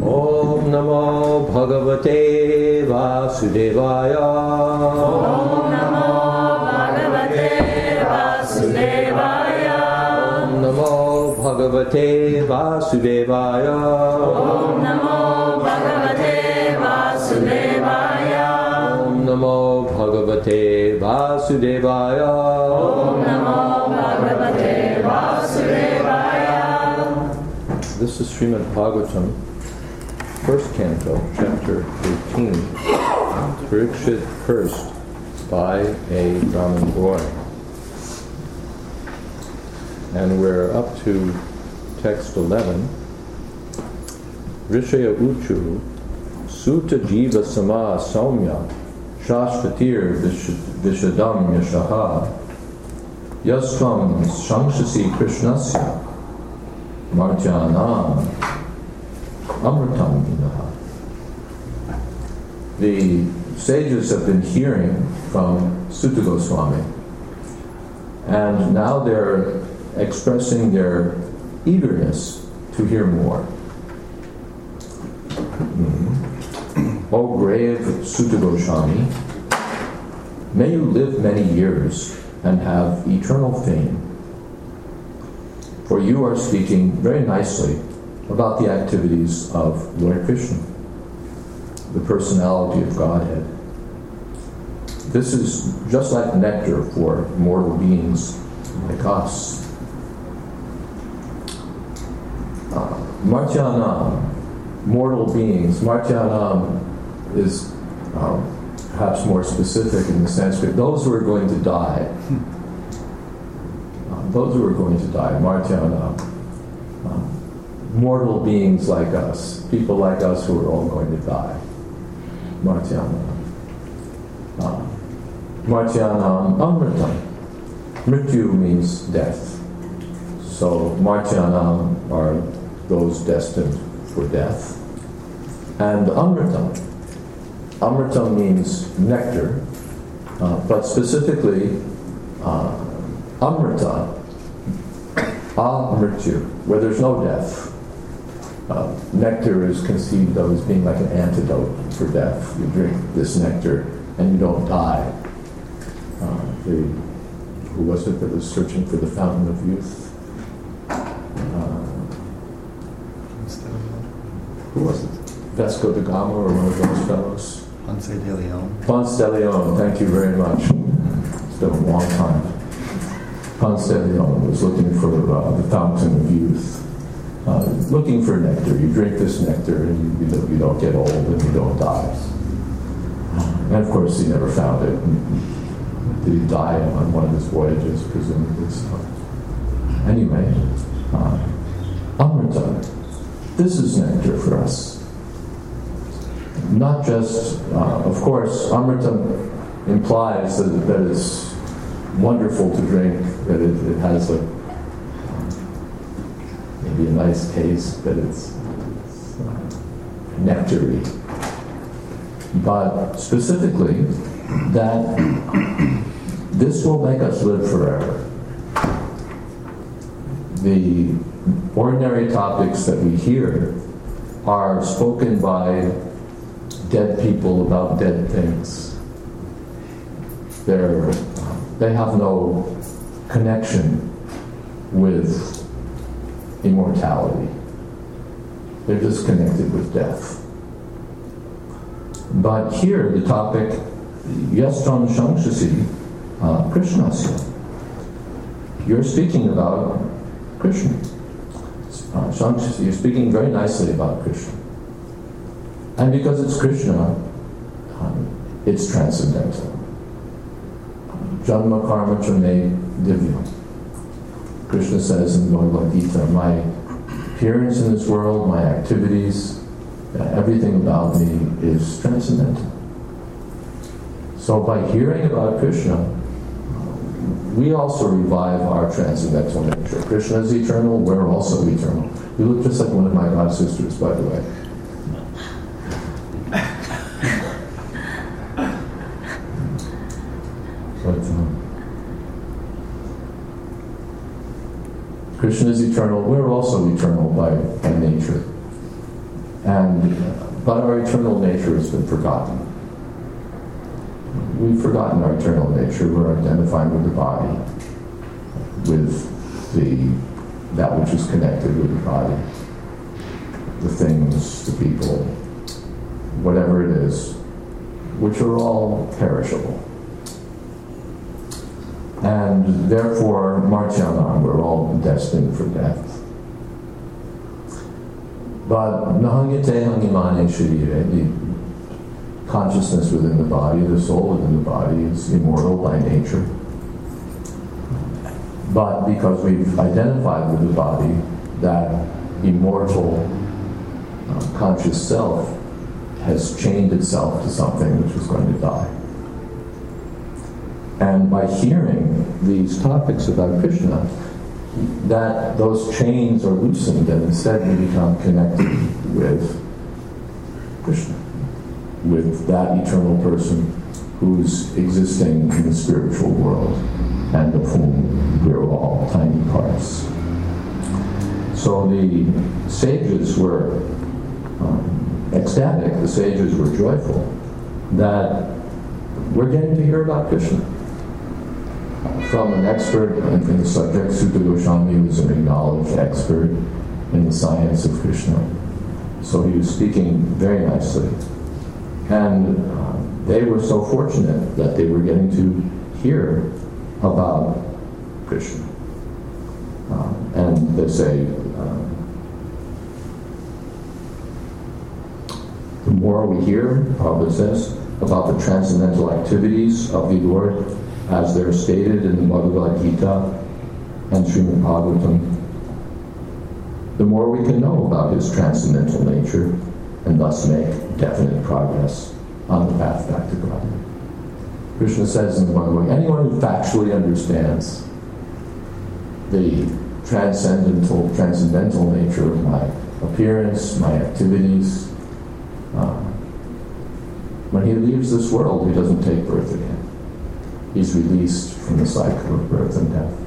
Om Namo Bhagavate Vasudevaya. Om Namo Bhagavate Vasudevaya. Om Namo Bhagavate Vasudevaya. Om Namo Bhagavate Vasudevaya. Om Namo Bhagavate Vasudevaya. Om Namo Bhagavate Vasudevaya. This is Srimad Bhagavatam, first canto, chapter 18, Parikshit cursed by a Brahmin boy. And we're up to text 11. Rishaya Uchu, Sutta Jiva Sama Saumya, Shashvatir Vishadam Yashaha, Yastvam Shamshasi Krishnasya, Martyanam Amritam Vinaha. The sages have been hearing from Sutta Goswami, and now they're expressing their eagerness to hear more. O grave Sutta Goswami, may you live many years and have eternal fame. For you are speaking very nicely about the activities of Lord Krishna, the personality of Godhead. This is just like nectar for mortal beings like us. Martyanam, mortal beings. Martyanam is perhaps more specific in the Sanskrit. Those who are going to die. Those who are going to die, Martyanam. Mortal beings like us, people like us who are all going to die. Martyanam. Martyanam Amritam. Mrityu means death. So Martyanam are those destined for death. And Amritam. Amritam means nectar, but specifically Amrita, Amrityu, where there's no death. Nectar is conceived of as being like an antidote for death. You drink this nectar and you don't die. Who was it that was searching for the fountain of youth? Who was it? Vasco da Gama or one of those fellows? Ponce de Leon. Ponce de Leon, thank you very much. It's been a long time. Ponce de Leon was looking for the fountain of youth. Looking for nectar. You drink this nectar and you don't get old and you don't die. And of course he never found it. Did he die on one of his voyages, presumably so. Anyway, Amrita. This is nectar for us. Not just, of course, Amrita implies that it's wonderful to drink, that it has maybe a nice taste, that it's nectary. But specifically, that this will make us live forever. The ordinary topics that we hear are spoken by dead people about dead things. They have no connection with immortality. They're just connected with death. But here the topic, Yastram Shamshasi Krishnasya. You're speaking about Krishna. You're speaking very nicely about Krishna. And because it's Krishna, it's transcendental. Janma karma chame divya. Krishna says in Bhagavad Gita, my appearance in this world, my activities, everything about me is transcendental. So by hearing about Krishna, we also revive our transcendental nature. Krishna is eternal, we're also eternal. You look just like one of my god sisters, by the way. But Krishna is eternal, we're also eternal by nature. But our eternal nature has been forgotten. We've forgotten our eternal nature. We're identified with the body, with that which is connected with the body, the things, the people, whatever it is, which are all perishable. And therefore, Martiana, we're all destined for death. But Nahangite Hangimane Shirire, the consciousness within the body, the soul within the body, is immortal by nature. But because we've identified with the body, that immortal conscious self has chained itself to something which is going to die. And by hearing these topics about Krishna, that those chains are loosened, and instead we become connected with Krishna, with that eternal person who's existing in the spiritual world, and of whom we're all tiny parts. So the sages were ecstatic, the sages were joyful that we're getting to hear about Krishna from an expert in the subject. Sutta Goswami was an acknowledged expert in the science of Krishna. So he was speaking very nicely. And they were so fortunate that they were getting to hear about Krishna. And they say, the more we hear, Prabhupada says, about the transcendental activities of the Lord as they're stated in the Bhagavad Gita and Srimad Bhagavatam, the more we can know about his transcendental nature and thus make definite progress on the path back to God. Krishna says in the Bhagavad Gita, anyone who factually understands the transcendental nature of my appearance, my activities, when he leaves this world, he doesn't take birth again. He's released from the cycle of birth and death.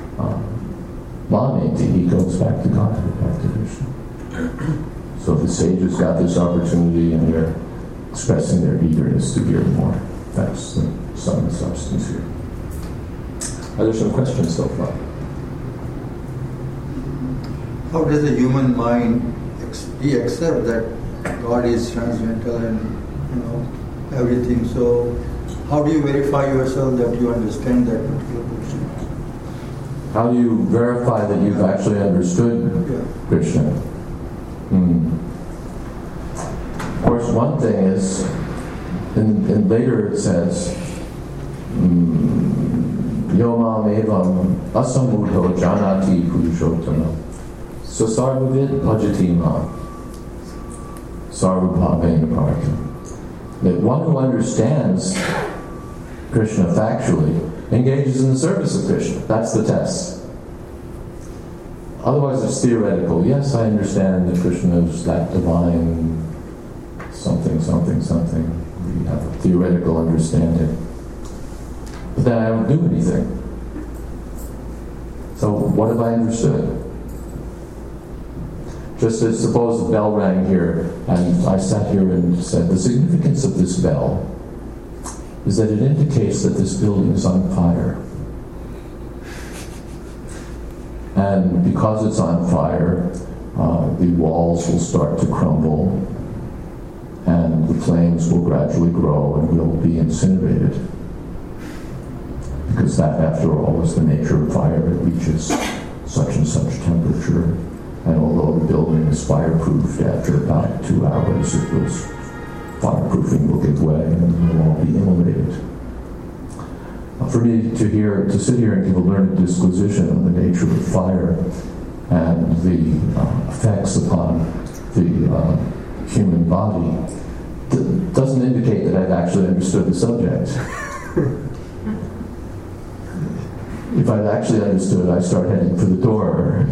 He goes back to God, back to Krishna. So the sages got this opportunity, and they're expressing their eagerness to hear more. That's the sum and substance here. Are there some questions so far? How does the human mind accept that God is transcendental and everything? So how do you verify yourself that you understand that particular question? How do you verify that you've actually understood Krishna? Of course, one thing is, and later it says, Yomam evam asamudho janati purushottama sasarvavid bhajati mam sarvabhavena partam. That one who understands Krishna factually engages in the service of Krishna. That's the test. Otherwise it's theoretical. Yes, I understand that Krishna is that divine something, something, something. We have a theoretical understanding. But then I don't do anything. So what have I understood? Just as suppose the bell rang here, and I sat here and said, the significance of this bell is that it indicates that this building is on fire. And because it's on fire, the walls will start to crumble, and the flames will gradually grow and will be incinerated. Because that, after all, is the nature of fire. It reaches such and such temperature. And although the building is fireproofed, after about 2 hours, fireproofing will give way and will all be immolated. For me to sit here and give a learned disquisition on the nature of fire and the effects upon the human body doesn't indicate that I've actually understood the subject. If I'd actually understood, I'd start heading for the door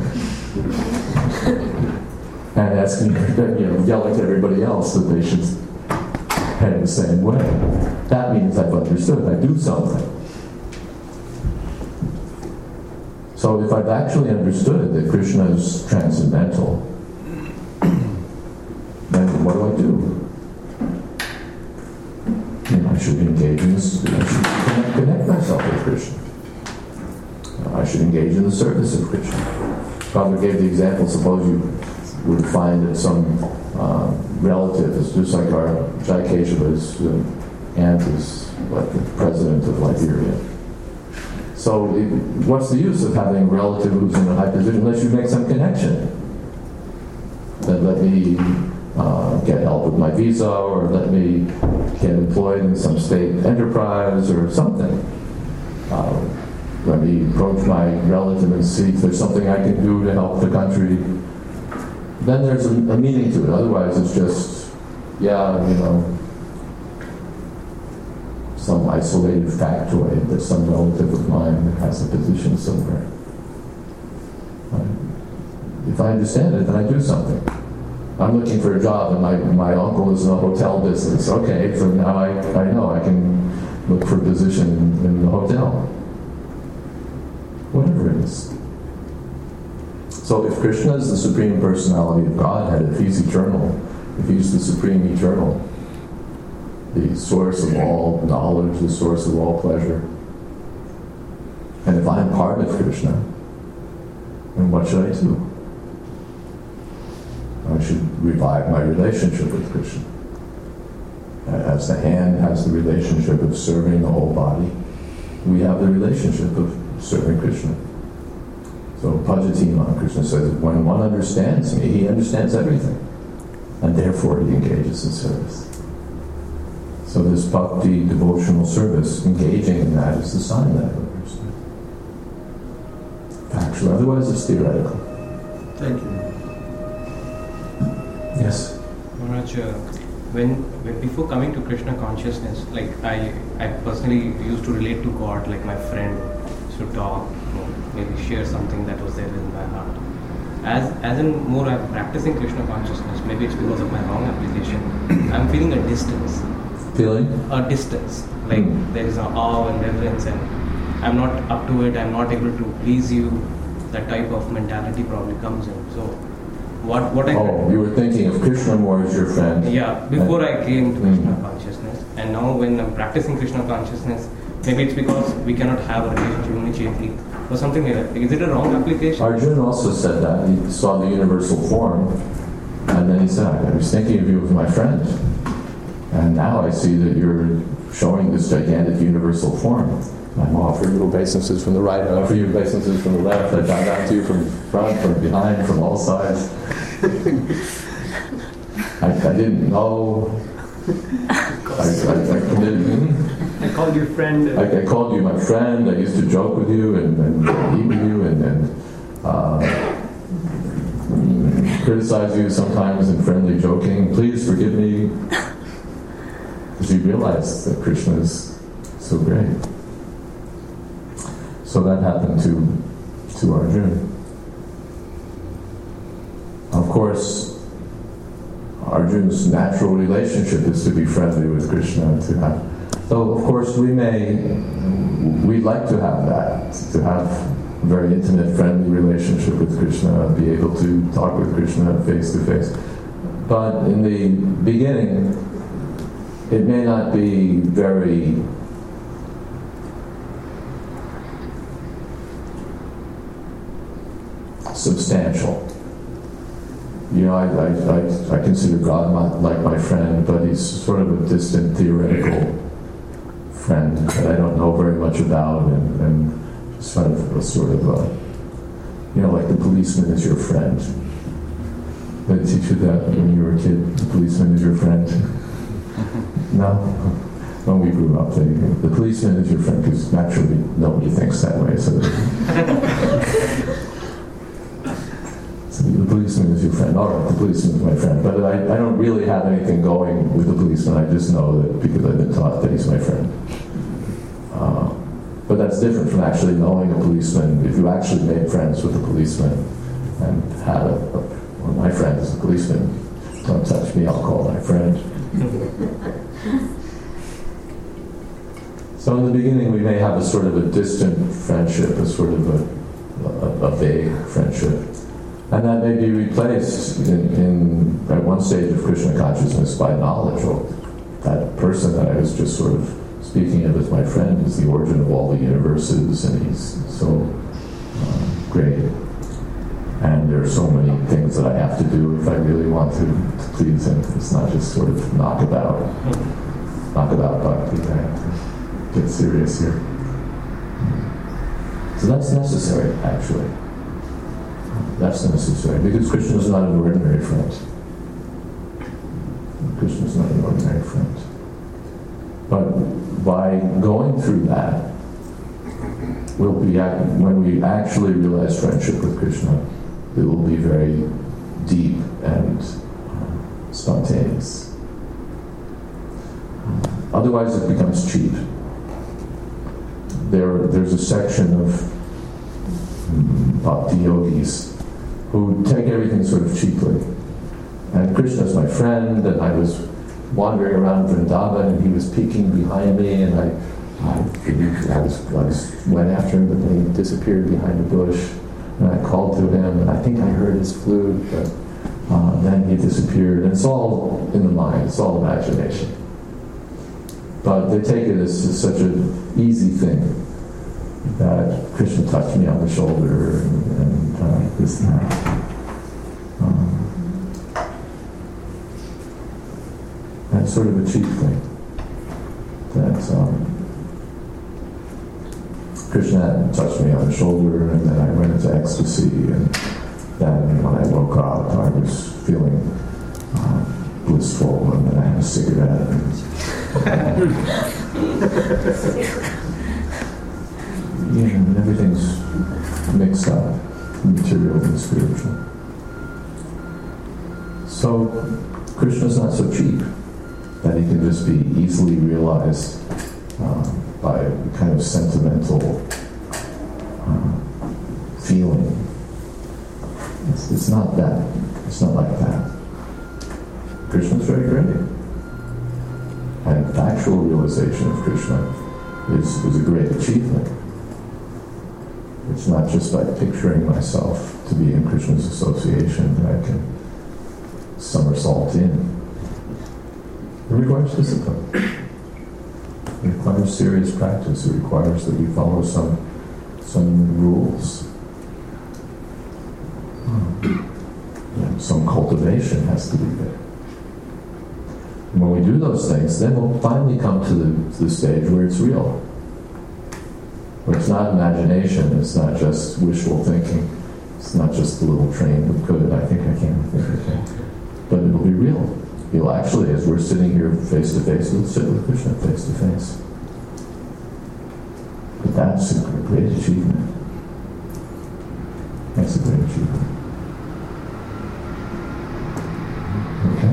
and asking, yelling to everybody else that they should head the same way. That means I've understood. I do something. So if I've actually understood that Krishna is transcendental, then what do I do? I should engage in this, I should connect myself with Krishna. I should engage in the service of Krishna. Father gave the example, suppose you would find that some relative is just like our Jai Keshava's aunt is like the president of Liberia. So what's the use of having a relative who's in a high position unless you make some connection? Then let me get help with my visa, or let me get employed in some state enterprise or something. Let me approach my relative and see if there's something I can do to help the country. Then there's a meaning to it. Otherwise it's just, some isolated factoid that some relative of mine that has a position somewhere. If I understand it, then I do something. I'm looking for a job, and my uncle is in the hotel business. Okay, so now I know I can look for a position in the hotel. Whatever it is. So if Krishna is the Supreme Personality of Godhead, if he's eternal, if he's the Supreme Eternal, the source of all knowledge, the source of all pleasure, and if I'm part of Krishna, then what should I do? I should revive my relationship with Krishna. As the hand has the relationship of serving the whole body, we have the relationship of serving Krishna. So Bhajatima, Krishna says, when one understands me, he understands everything. And therefore he engages in service. So this bhakti, devotional service, engaging in that is the sign that I understand. Factual, otherwise it's theoretical. Thank you. Yes? Maharaj, when before coming to Krishna consciousness, like I personally used to relate to God like my friend, should talk, maybe share something that was there in my heart. As in more I'm practicing Krishna consciousness, maybe it's because of my wrong application, I'm feeling a distance. Feeling? A distance. Like there is an awe and reverence, and I'm not up to it, I'm not able to please you. That type of mentality probably comes in. So you were thinking of Krishna more as your friend. Yeah, before I came to Krishna consciousness, and now when I'm practicing Krishna consciousness, maybe it's because we cannot have a relationship immediately or something like that. Is it a wrong application? Arjuna also said that. He saw the universal form, and then he said, I was thinking of you as my friend, and now I see that you're showing this gigantic universal form. I'm offering you obeisances from the right, I offer you obeisances from the left, I bow down to you from front, from behind, from all sides. I didn't know. I committed. I called you friend. I called you my friend. I used to joke with you and eat with you and criticize you sometimes in friendly joking. Please forgive me. Because you realize that Krishna is so great. So that happened to Arjuna. Of course, Arjuna's natural relationship is to be friendly with Krishna, to have. So of course we'd like to have that, to have a very intimate, friendly relationship with Krishna, be able to talk with Krishna face to face. But in the beginning, it may not be very substantial. I consider God like my friend, but he's sort of a distant theoretical friend that I don't know very much about, and just sort of like the policeman is your friend. Did I teach you that when you were a kid? The policeman is your friend? No? When we grew up, the policeman is your friend, because naturally nobody thinks that way. So the policeman is your friend. All right, the policeman is my friend. But I don't really have anything going with the policeman. I just know that because I've been taught that he's my friend. But that's different from actually knowing a policeman. If you actually made friends with a policeman and had my friend is a policeman, don't touch me, I'll call my friend. So in the beginning we may have a sort of a distant friendship, a sort of a vague friendship. And that may be replaced at one stage of Krishna consciousness by knowledge. Well, that person that I was just sort of speaking of as my friend is the origin of all the universes, and he's so great. And there are so many things that I have to do if I really want to please him. It's not just sort of knockabout bhakti. I have to get serious here. So that's necessary, actually. That's necessary, because Krishna is not an ordinary friend. Krishna is not an ordinary friend. But by going through that, when we actually realize friendship with Krishna, it will be very deep and spontaneous. Otherwise, it becomes cheap. There's a section of bhakti yogis who take everything sort of cheaply. And Krishna's my friend, and I was wandering around Vrindavan, and he was peeking behind me, and I went after him, but then he disappeared behind a bush, and I called to him, and I think I heard his flute, but then he disappeared. And it's all in the mind, it's all imagination. But they take it as such an easy thing that Krishna touched me on the shoulder and this and that. That's sort of a cheap thing. That Krishna touched me on the shoulder, and then I went into ecstasy, and then when I woke up, I was feeling blissful, and then I had a cigarette. And everything's mixed up, material and spiritual. So Krishna's not so cheap that he can just be easily realized by a kind of sentimental feeling. It's not that. It's not like that. Krishna's very great. And actual realization of Krishna is a great achievement. It's not just by picturing myself to be in Krishna's association that I can somersault in. It requires discipline. It requires serious practice. It requires that we follow some rules. Some cultivation has to be there. And when we do those things, then we'll finally come to the stage where it's real. Where it's not imagination, it's not just wishful thinking, it's not just a little train that could, I think I can, but it'll be real. You'll actually, as we're sitting here face to face, you'll sit with Krishna face to face. But that's a great achievement. That's a great achievement. Okay?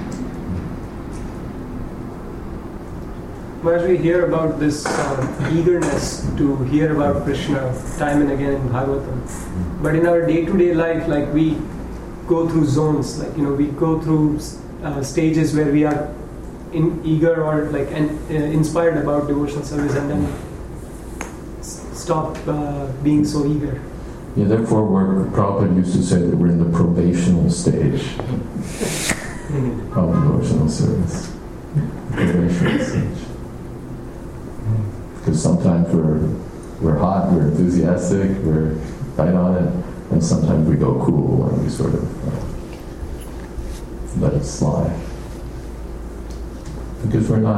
As we hear about this eagerness to hear about Krishna time and again in Bhagavatam, but in our day-to-day life, like we go through zones, like we go through stages where we are eager or like inspired about devotional service, and then stop being so eager. Yeah, therefore, Prabhupada used to say that we're in the probational stage of devotional service. Probational stage. Because sometimes we're hot, we're enthusiastic, we're right on it, and sometimes we go cool and we sort of let it slide. Because we're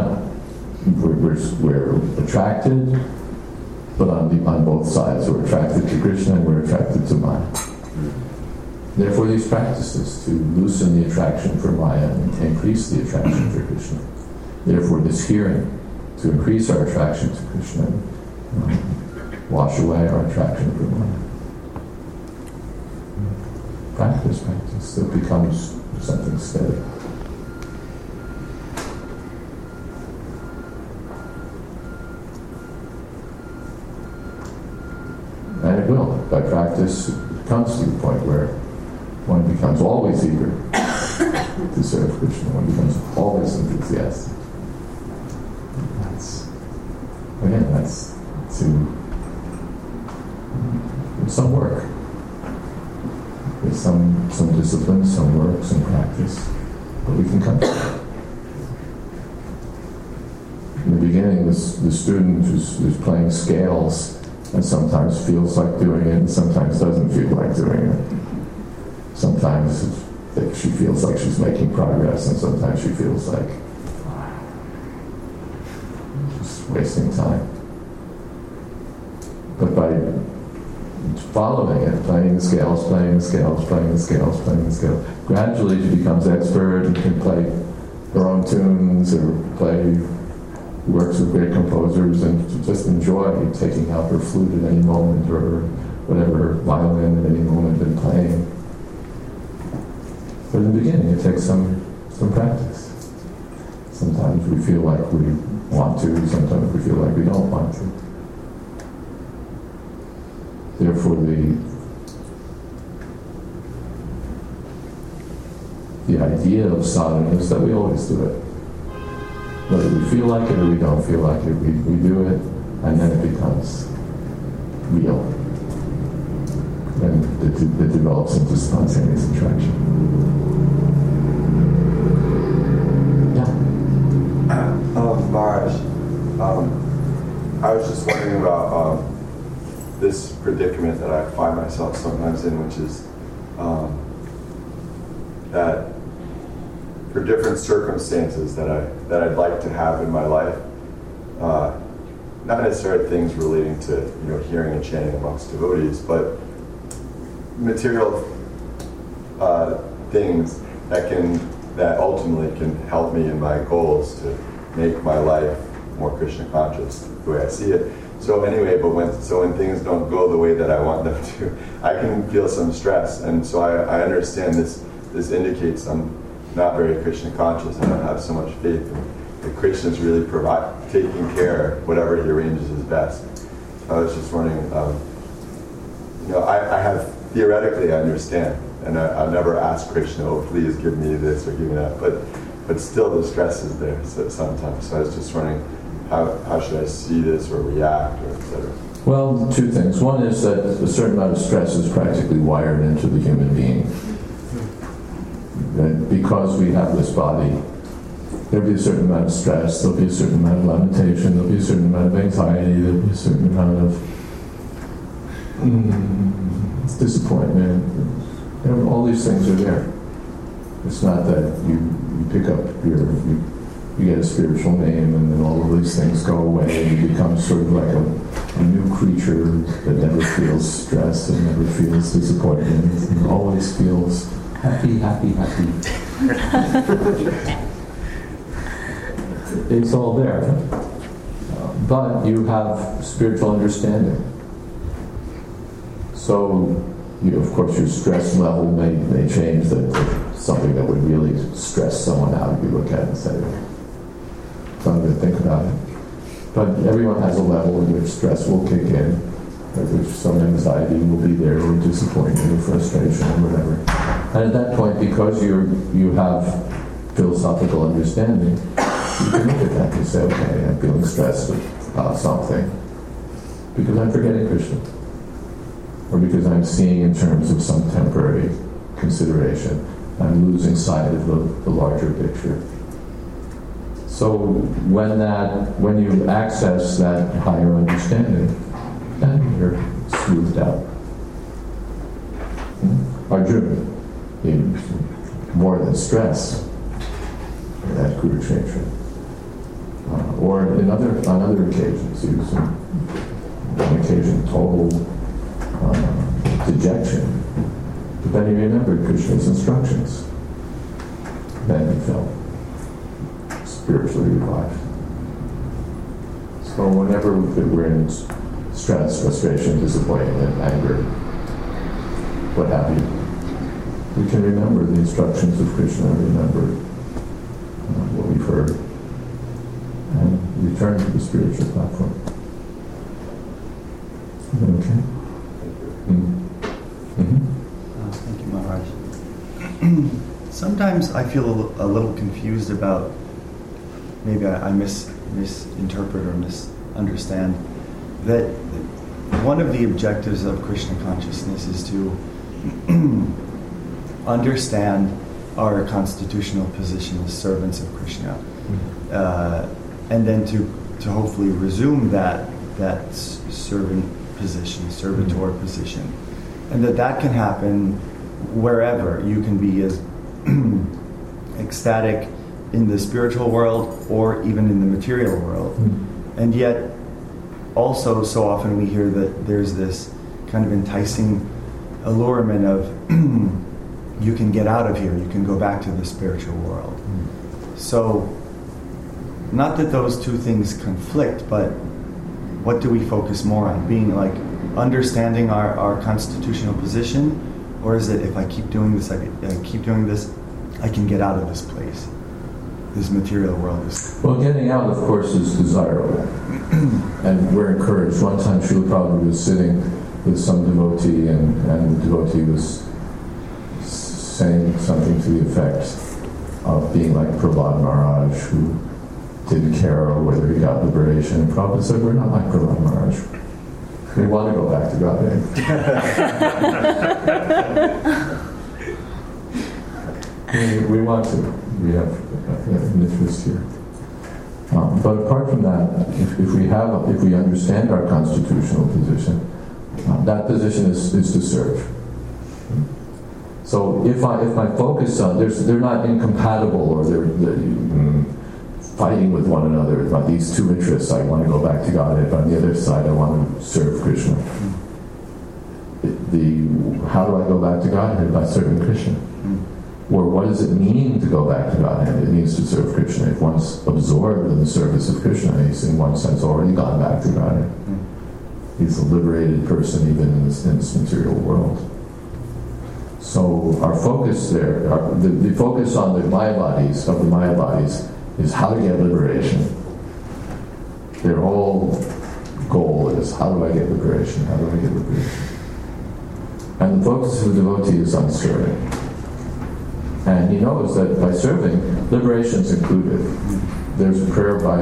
attracted, but on both sides. We're attracted to Krishna and we're attracted to Maya. Therefore, these practices to loosen the attraction for Maya and to increase the attraction for Krishna. Therefore, this hearing to increase our attraction to Krishna and wash away our attraction for Maya. Practice, so it becomes something steady. And it will. By practice, it comes to the point where one becomes always eager to serve Krishna. One becomes always enthusiastic. That's some work. It's some discipline, some work, some practice, but we can come to it. In the beginning, the student who's playing scales and sometimes feels like doing it and sometimes doesn't feel like doing it. Sometimes she feels like she's making progress and sometimes she feels like just wasting time. But by following it, playing the scales, gradually she becomes expert and can play her own tunes or works with great composers and just enjoy taking out her flute at any moment or whatever violin at any moment and playing. But in the beginning it takes some practice. Sometimes we feel like we want to, sometimes we feel like we don't want to. Therefore the idea of sadhana is that we always do it. Whether we feel like it or we don't feel like it, we do it, and then it becomes real. And it develops into spontaneous attraction. Yeah? Maharaj, I was just wondering about this predicament that I find myself sometimes in, which is that for different circumstances that I'd like to have in my life, not necessarily things relating to hearing and chanting amongst devotees, but material things that ultimately can help me in my goals to make my life more Krishna conscious, the way I see it. So anyway, when things don't go the way that I want them to, I can feel some stress, and so I understand this indicates I'm not very Krishna conscious, and I don't have so much faith that Krishna is really taking care of whatever he arranges is best. I was just wondering, I have theoretically I understand, and I've never asked Krishna, oh please give me this or give me that, but still the stress is there sometimes. So I was just wondering, how should I see this or react or etc. Well, two things. One is that a certain amount of stress is practically wired into the human being. That because we have this body, there'll be a certain amount of stress, there'll be a certain amount of lamentation, there'll be a certain amount of anxiety, there'll be a certain amount of disappointment. All these things are there. It's not that you pick up you get a spiritual name and then all of these things go away and you become sort of like a new creature that never feels stress and never feels disappointment and always feels happy. It's all there. But you have spiritual understanding. So, of course, your stress level may change to something that would really stress someone out if you look at it and say, something to think about it. But everyone has a level in which stress will kick in, at which some anxiety will be there, or disappointment, or frustration, or whatever. And at that point, because you have philosophical understanding, you can look at that and say, okay, I'm feeling stressed about something because I'm forgetting Krishna, or because I'm seeing in terms of some temporary consideration. I'm losing sight of the larger picture. So when you access that higher understanding, then you're smoothed out. Arjuna, more than stress, that Guru Kshetra. Or on other occasions, he was on occasion total dejection. But then he remembered Krishna's instructions. Then he felt spiritually revived. So whenever we're in stress, frustration, disappointment, anger, what have you, we can remember the instructions of Krishna, remember what we've heard, and return to the spiritual platform. Is that okay? Thank you, Maharaj. Sometimes I feel a little confused about, maybe I misinterpret or misunderstand, that one of the objectives of Krishna consciousness is to understand our constitutional position as servants of Krishna, and then to hopefully resume that servant position, servitor position, and that can happen wherever. You can be as ecstatic in the spiritual world or even in the material world. And yet also so often we hear that there's this kind of enticing allurement of you can get out of here, you can go back to the spiritual world. So not that those two things conflict, but what do we focus more on? Being like understanding our constitutional position, or is it if I keep doing this, I can get out of this place, this material world. Well, getting out, of course, is desirable. And we're encouraged. One time Srila Prabhupada was sitting with some devotee, and the devotee was saying something to the effect of being like Prahlad Maharaj, who didn't care whether he got liberation. And Prabhupada said, we're not like Prahlad Maharaj. We want to go back to Godhead. we want to. We have an interest here. But apart from that, if we understand our constitutional position, that position is to serve. So if my focus on they're not incompatible, or they're fighting with one another about these two interests. I want to go back to Godhead, but on the other side, I want to serve Krishna. How do I go back to Godhead? By serving Krishna. Or what does it mean to go back to Godhead? It means to serve Krishna. If one's absorbed in the service of Krishna, he's in one sense already gone back to Godhead. He's a liberated person even in this material world. So our focus there, the focus on the Maya bodies, is how to get liberation. Their whole goal is, how do I get liberation? How do I get liberation? And the focus of the devotee is on serving. And he knows that by serving, liberation is included. There's a prayer by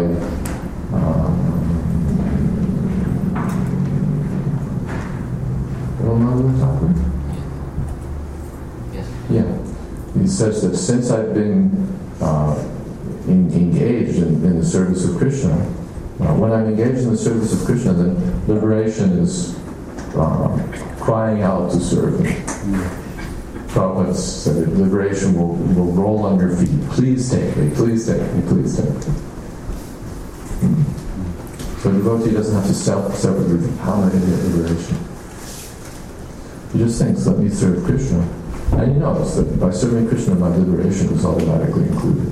Yes. Yeah. He says that since I've been engaged in the service of Krishna, when I'm engaged in the service of Krishna, then liberation is crying out to serve him. Prabhupada said that liberation will roll on your feet. Please take me, please take me, please take me. So the devotee doesn't have to separately think, how am I going to get liberation? He just thinks, let me serve Krishna. And he knows that by serving Krishna, my liberation is automatically included.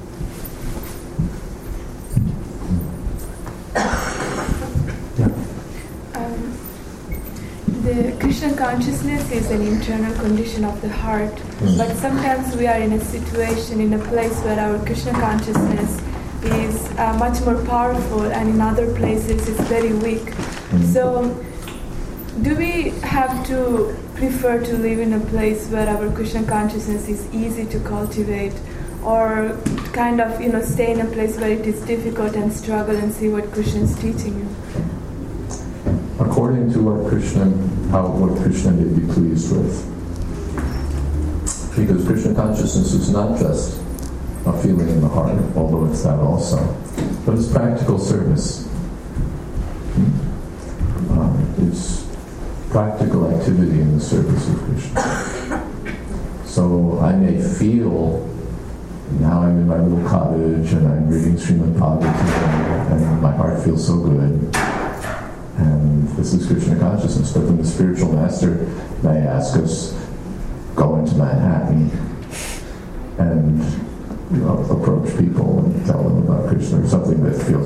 The Krishna consciousness is an internal condition of the heart, but sometimes we are in a situation, in a place where our Krishna consciousness is much more powerful, and in other places it's very weak. So, do we have to prefer to live in a place where our Krishna consciousness is easy to cultivate, or kind of, stay in a place where it is difficult and struggle and see what Krishna is teaching you? According to what Krishna may be pleased with. Because Krishna consciousness is not just a feeling in the heart, although it's that also, but it's practical service. It's practical activity in the service of Krishna. So I may feel, now I'm in my little cottage and I'm reading Srimad Bhagavatam and my heart feels so good. And this is Krishna consciousness. But then the spiritual master may ask us, go into Manhattan and approach people and tell them about Krishna, or something that feels,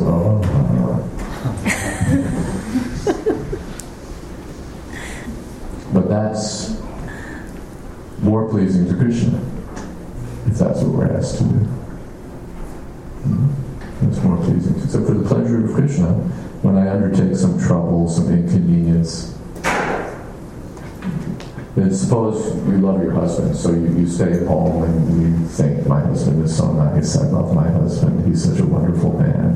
But that's more pleasing to Krishna, if that's what we're asked to do. It's more pleasing. So for the pleasure of Krishna, when I undertake some trouble, some inconvenience, then suppose you love your husband, so you stay at home and you think, my husband is so nice, I love my husband, he's such a wonderful man,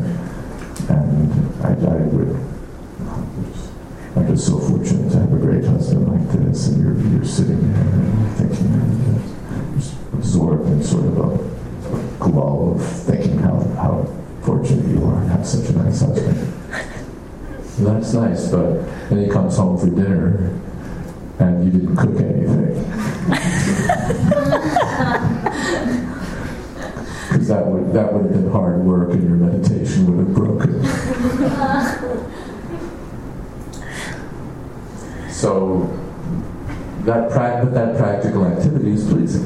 and I'm just so fortunate to have a great husband like this. this, and you're sitting there and you're thinking, and just absorbed in sort of a glow of thinking how fortunate you are to have such a nice husband. And that's nice, but then he comes home for dinner and you didn't cook anything. Because that would have been hard work and your meditation would have broken. So that practical activity is pleasing.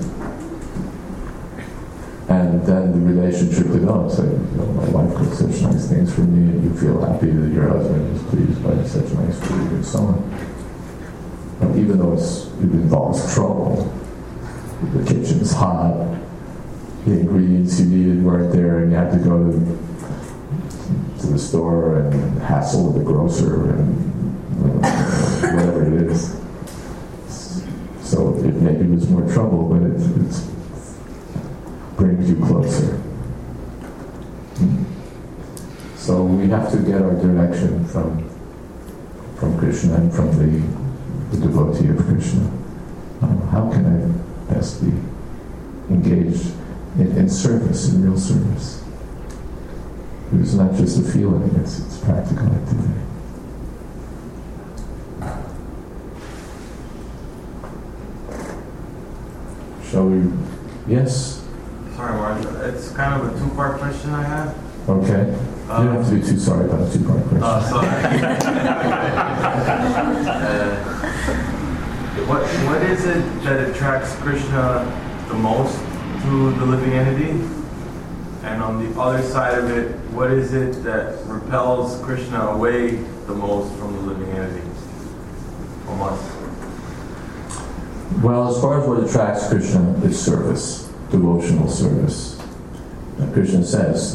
And then the relationship develops. Like, my wife cooks such nice things for me, and you feel happy that your husband is pleased by such nice food and so on. But even though it involves trouble, the kitchen's hot, the ingredients you needed weren't there, and you had to go to the store and hassle the grocer and whatever it is. So it maybe was more trouble, but it brings you closer. So we have to get our direction from Krishna and from the devotee of Krishna. How can I best be engaged in service, in real service? It's not just a feeling, it's practical activity. Shall we? Yes? Sorry, Mark. It's kind of a two-part question I have. Okay. You don't have to be too sorry about a two-part question. What is it that attracts Krishna the most to the living entity? And on the other side of it, what is it that repels Krishna away the most from the living entity? From us? Well, as far as what attracts Krishna is service, devotional service. Krishna says,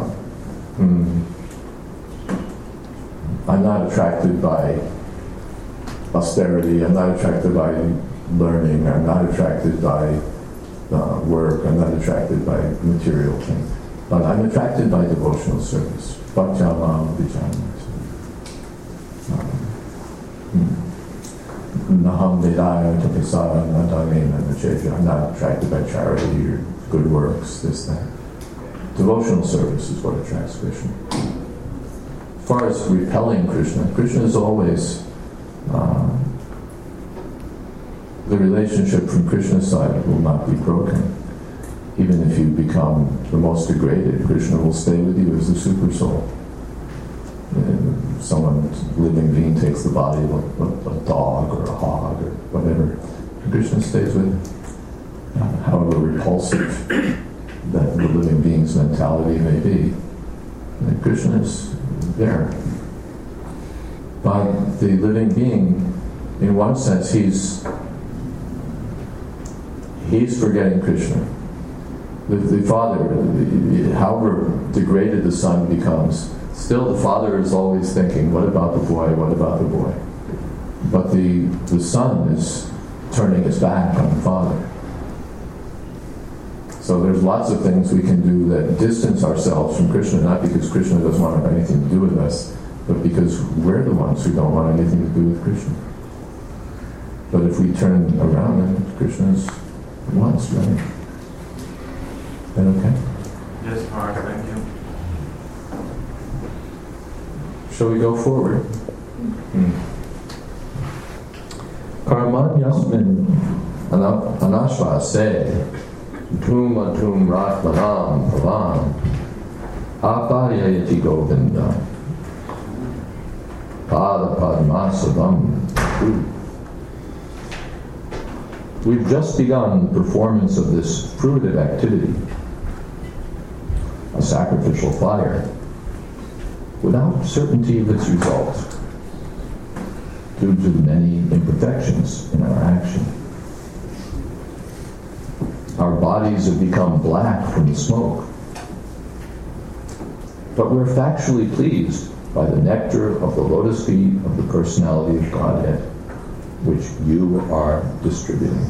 I'm not attracted by austerity, I'm not attracted by learning, I'm not attracted by work, I'm not attracted by material things. But I'm attracted by devotional service. Bhakti-mam vijnanati. Naham vedaya tapasara nadamena nacheja. I'm not attracted by charity or good works, this, that. Devotional service is what attracts Krishna. As far as repelling Krishna, Krishna is always the relationship from Krishna's side will not be broken. Even if you become the most degraded, Krishna will stay with you as the super soul. Someone, living being, takes the body of a dog or a hog or whatever, Krishna stays with it. However repulsive that the living being's mentality may be, Krishna is there. But the living being, in one sense, he's forgetting Krishna. The father, however degraded the son becomes, still the father is always thinking, what about the boy, what about the boy? But the son is turning his back on the father. So there's lots of things we can do that distance ourselves from Krishna, not because Krishna doesn't want to have anything to do with us, but because we're the ones who don't want anything to do with Krishna. But if we turn around, then Krishna's once, right? Is that okay? Yes, Mark, thank you. Shall we go forward? Karmanyasmin anashvase tum atum ratmanam bhavan aparyayati govinda pada padmasavam. We've just begun the performance of this fruitive activity, a sacrificial fire, without certainty of its result, due to the many imperfections in our action. Our bodies have become black from the smoke, but we're factually pleased by the nectar of the lotus feet of the personality of Godhead, which you are distributing.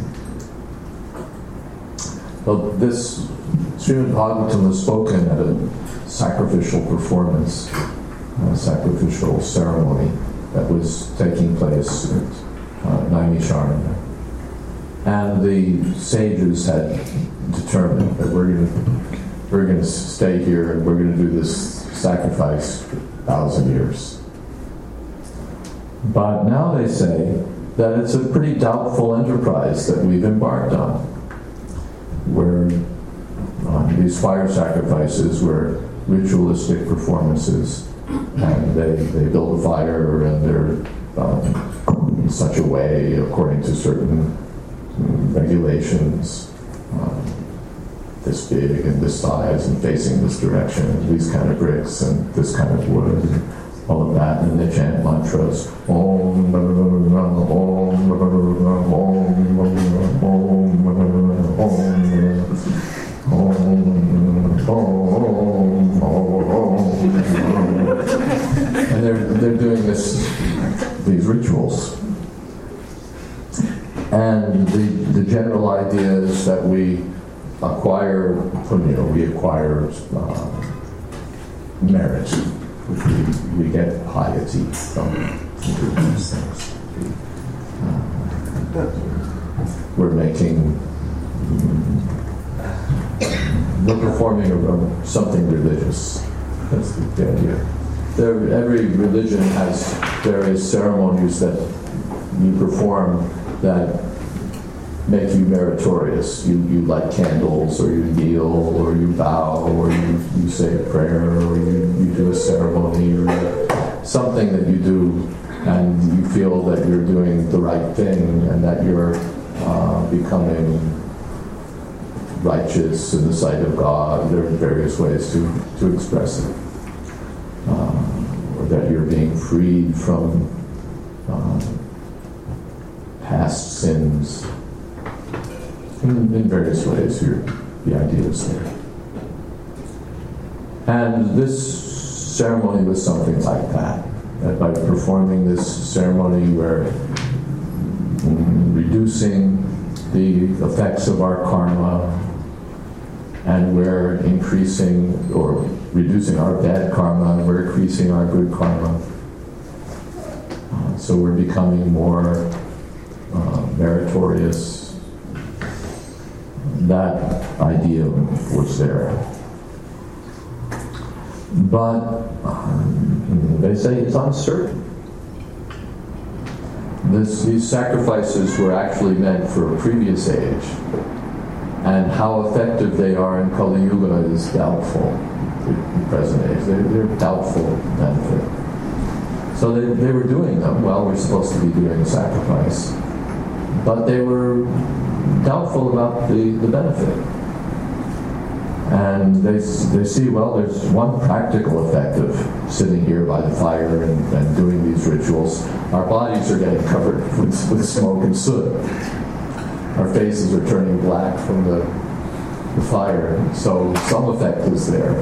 Well, this Srimad Bhagavatam was spoken at a sacrificial performance, a sacrificial ceremony that was taking place at Naimisharanya. And the sages had determined that we're going to stay here and we're going to do this sacrifice for 1,000 years. But now they say that it's a pretty doubtful enterprise that we've embarked on, where these fire sacrifices were ritualistic performances, and they build a fire and they're in such a way according to certain regulations, this big and this size and facing this direction, and these kind of bricks and this kind of wood, and all of that, and they chant mantras. Om, Om, Om, and they're doing these rituals. And the general idea is that we acquire punya, we acquire merit, which we get piety from doing these things. We're performing something religious. That's the idea. Every religion has various ceremonies that you perform that make you meritorious. You light candles, or you kneel, or you bow, or you say a prayer, or you do a ceremony, or something that you do, and you feel that you're doing the right thing, and that you're becoming righteous in the sight of God. There are various ways to express it. Or that you're being freed from past sins. In various ways, the idea is there. And this ceremony was something like that. That by performing this ceremony, we're reducing the effects of our karma, and we're increasing or reducing our bad karma, and we're increasing our good karma. So we're becoming more meritorious. That idea was there. But they say it's uncertain. These sacrifices were actually meant for a previous age, and how effective they are in Kali Yuga is doubtful. In the present age, they're doubtful benefit. So they were doing them. Well, we're supposed to be doing a sacrifice, but they were doubtful about the benefit. And they see, well, there's one practical effect of sitting here by the fire and doing these rituals. Our bodies are getting covered with smoke and soot. Our faces are turning black from the fire, so some effect is there.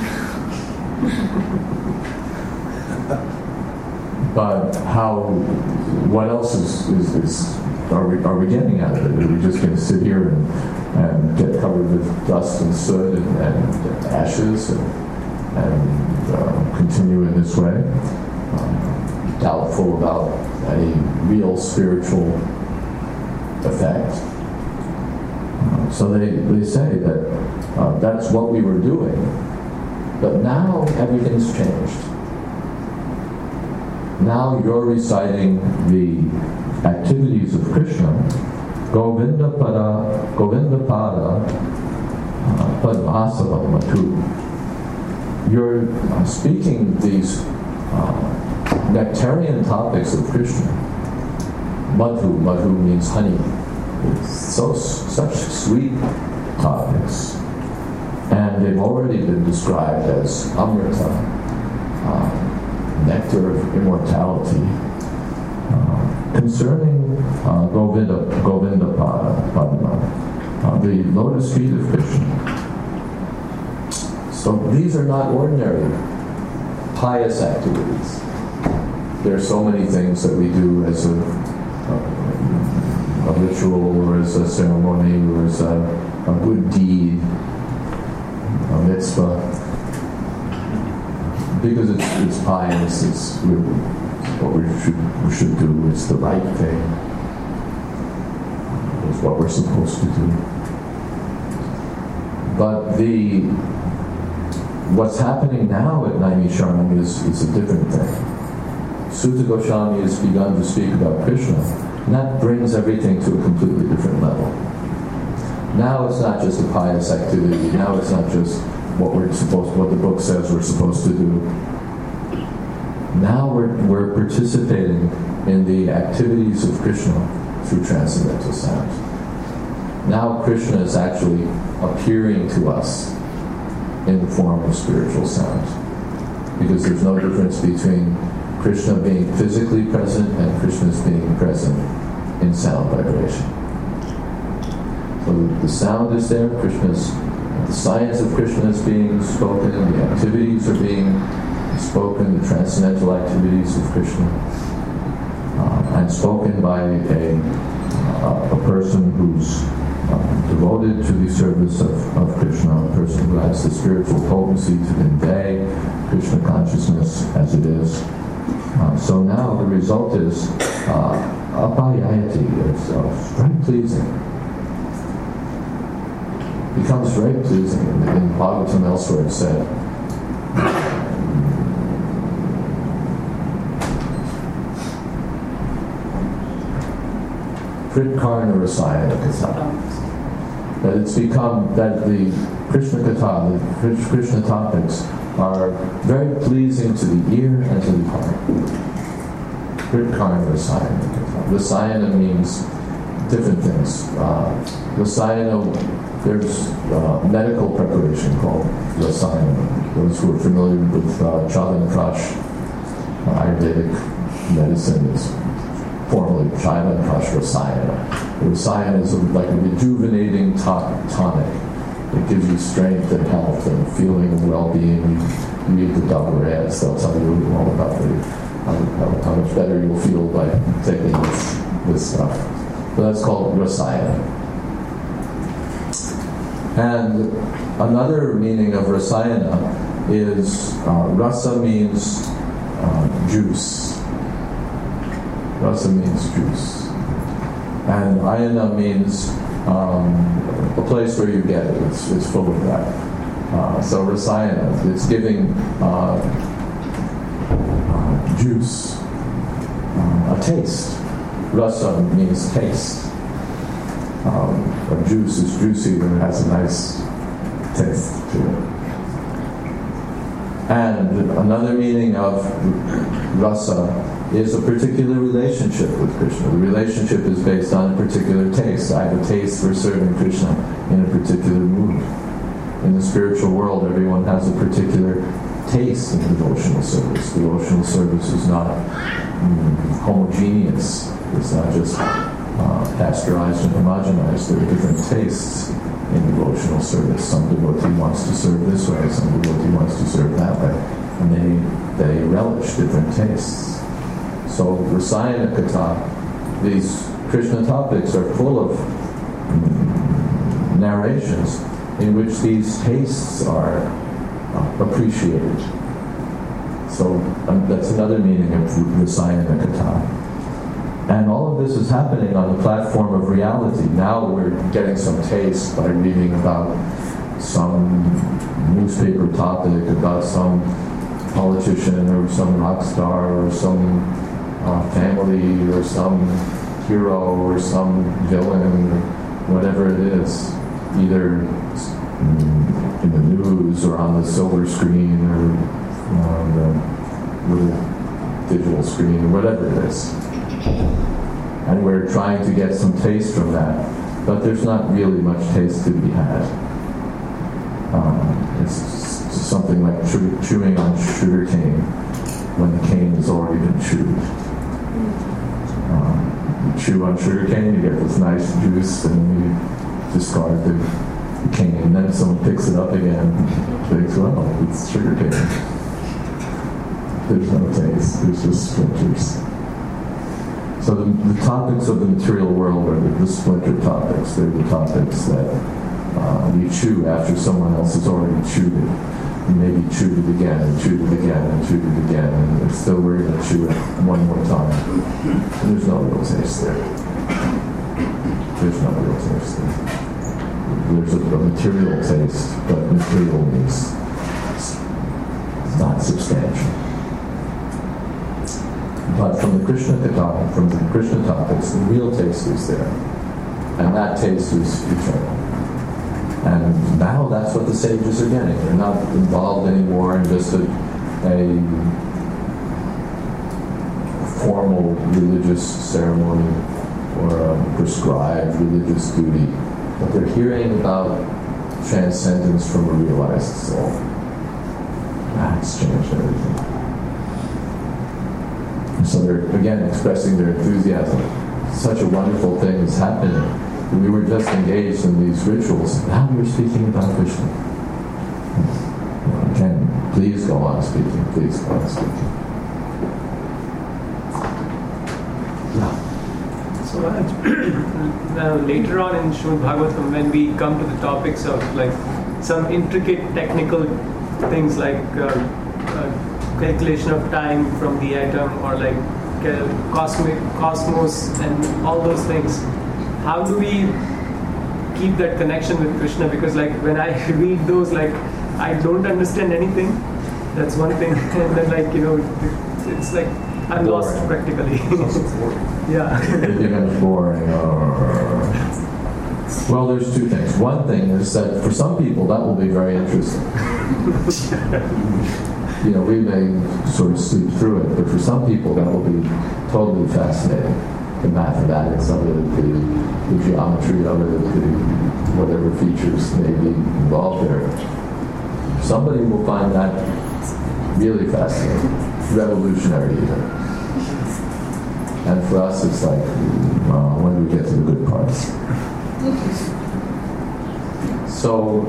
But what else are we getting out of it? Are we just going to sit here and get covered with dust and soot and ashes and continue in this way? Doubtful about any real spiritual effect. So they say that that's what we were doing, but now everything's changed. Now you're reciting the activities of Krishna, Govinda Pada Padmasava Matu. You're speaking these nectarian topics of Krishna. Madhu means honey. It's such sweet topics. And they've already been described as Amrita, nectar of immortality. Concerning Govinda Padma, the lotus feet of Krishna. So these are not ordinary pious activities. There are so many things that we do as a ritual, or as a ceremony, or as a good deed, a mitzvah, because it's pious. It's really what we should do. It's the right thing. what we're supposed to do. But what's happening now at Naimisharan is a different thing. Sutta Goswami has begun to speak about Krishna, and that brings everything to a completely different level. Now it's not just a pious activity. Now it's not just what the book says we're supposed to do. Now we're participating in the activities of Krishna through transcendental sound. Now Krishna is actually appearing to us in the form of spiritual sound. Because there's no difference between Krishna being physically present and Krishna's being present in sound vibration. So the sound is there, the science of Krishna is being spoken, the activities are being spoken, the transcendental activities of Krishna, and spoken by a person who's devoted to the service of Krishna, a person who has the spiritual potency to convey Krishna consciousness as it is. So now the result is apayayati. It's very pleasing. Becomes very pleasing. In Bhagavatam elsewhere it said, Pritkarna Rasayana Katha. That it's become that the Krishna Katha, the Krishna topics, are very pleasing to the ear and to the heart. Pritkarna Rasayana Katha. Rasayana means different things. Rasayana, there's medical preparation called Rasayana. Those who are familiar with Chavanprash, Ayurvedic medicine is formerly Chavanprash Rasayana. Rasayana is like a rejuvenating tonic. It gives you strength and health and feeling of well-being. You read the Daburads, they'll tell you all about how much better you'll feel by taking this stuff. So that's called Rasayana. And another meaning of Rasayana is, Rasa means juice. Rasa means juice. And Ayana means a place where you get it. It's full of that. So Rasayana, it's giving juice, a taste. Rasa means taste. A juice is juicy when it has a nice taste to it. And another meaning of rasa is a particular relationship with Krishna. The relationship is based on a particular taste. I have a taste for serving Krishna in a particular mood. In the spiritual world, everyone has a particular taste in devotional service. Devotional service is not homogeneous. It's not just pasteurized and homogenized. There are different tastes in devotional service. Some devotee wants to serve this way, some devotee wants to serve that way. And they relish different tastes. So Rasayana Katha, these Krishna topics are full of narrations in which these tastes are appreciated. So that's another meaning of Rasayana Katha. And all of this is happening on the platform of reality. Now we're getting some taste by reading about some newspaper topic, about some politician or some rock star or some family or some hero or some villain, whatever it is, either in the news or on the silver screen or on the little digital screen, whatever it is. And we're trying to get some taste from that, but there's not really much taste to be had. It's something like chewing on sugar cane when the cane has already been chewed. You chew on sugar cane, you get this nice juice, and then you discard the cane, and then someone picks it up again and thinks, well, it's sugar cane. There's no taste, there's just splinters. So the topics of the material world are the splinter topics. They're the topics that we chew after someone else has already chewed it. And maybe chewed it again, and chewed it again, and chewed it again, and still we're going to chew it one more time. And there's no real taste there. There's no real taste. There's a material taste, but material means it's not substantial. But from the Krishna Katha, from the Krishna topics, the real taste is there. And that taste is eternal. And now that's what the sages are getting. They're not involved anymore in just a formal religious ceremony or a prescribed religious duty. But they're hearing about transcendence from a realized soul. That's changed everything. And so they're, again, expressing their enthusiasm. Such a wonderful thing is happening. We were just engaged in these rituals. Now we're speaking about Krishna. Again, please go on speaking. Please go on speaking. Yeah. So now later on in Srimad Bhagavatam, when we come to the topics of like some intricate technical things like calculation of time from the atom or like cosmos and all those things, how do we keep that connection with Krishna? Because like when I read those, like I don't understand anything. That's one thing. And then like, you know, it's like I'm lost practically. Yeah. It becomes boring. Well, there's two things. One thing is that for some people that will be very interesting. You know, we may sort of sleep through it, but for some people that will be totally fascinating. The mathematics of it, the geometry of it, whatever features may be involved there. Somebody will find that really fascinating, revolutionary even. And for us it's like, when do we get to the good parts? So,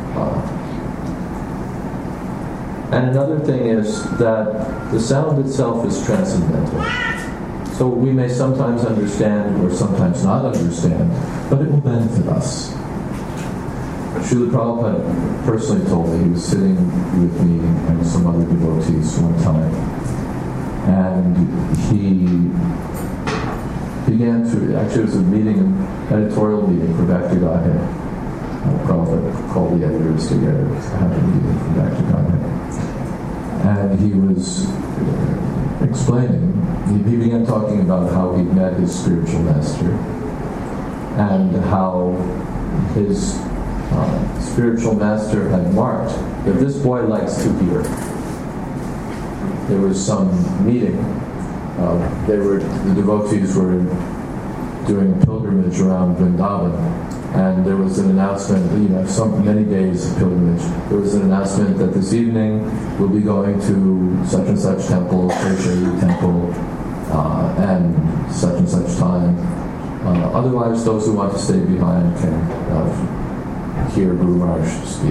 and another thing is that the sound itself is transcendental. So we may sometimes understand or sometimes not understand, but it will benefit us. Srila Prabhupada personally told me, he was sitting with me and some other devotees one time, and he began to, actually it was a meeting, an editorial meeting for Back to Godhead. Prabhupada called the editors together to have a meeting for Back to Godhead. And he was explaining, he began talking about how he met his spiritual master and how his spiritual master had marked that this boy likes to hear. There was some meeting. The devotees were doing a pilgrimage around Vrindavan, and there was an announcement, many days of pilgrimage. There was an announcement that this evening we'll be going to such and such temple, Tertiary temple, and such time. Otherwise, those who want to stay behind can hear Guru Maharaj speak.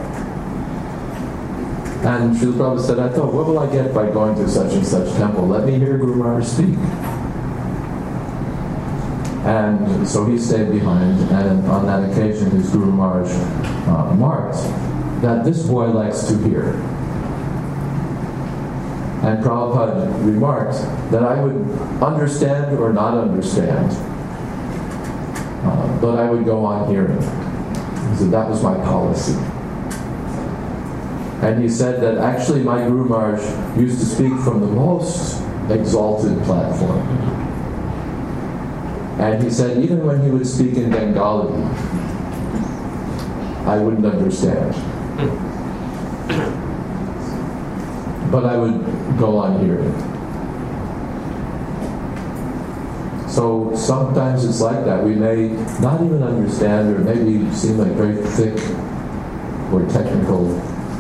And Srila Prabhupada said, I thought, what will I get by going to such and such temple? Let me hear Guru Maharaj speak. And so he stayed behind, and on that occasion his Guru Maharaj marked that this boy likes to hear. And Prabhupada remarked that I would understand or not understand, but I would go on hearing. He said that was my policy. And he said that actually my Guru Maharaj used to speak from the most exalted platform. And he said even when he would speak in Bengali, I wouldn't understand. But I would go on hearing. So sometimes it's like that. We may not even understand, or maybe seem like very thick or technical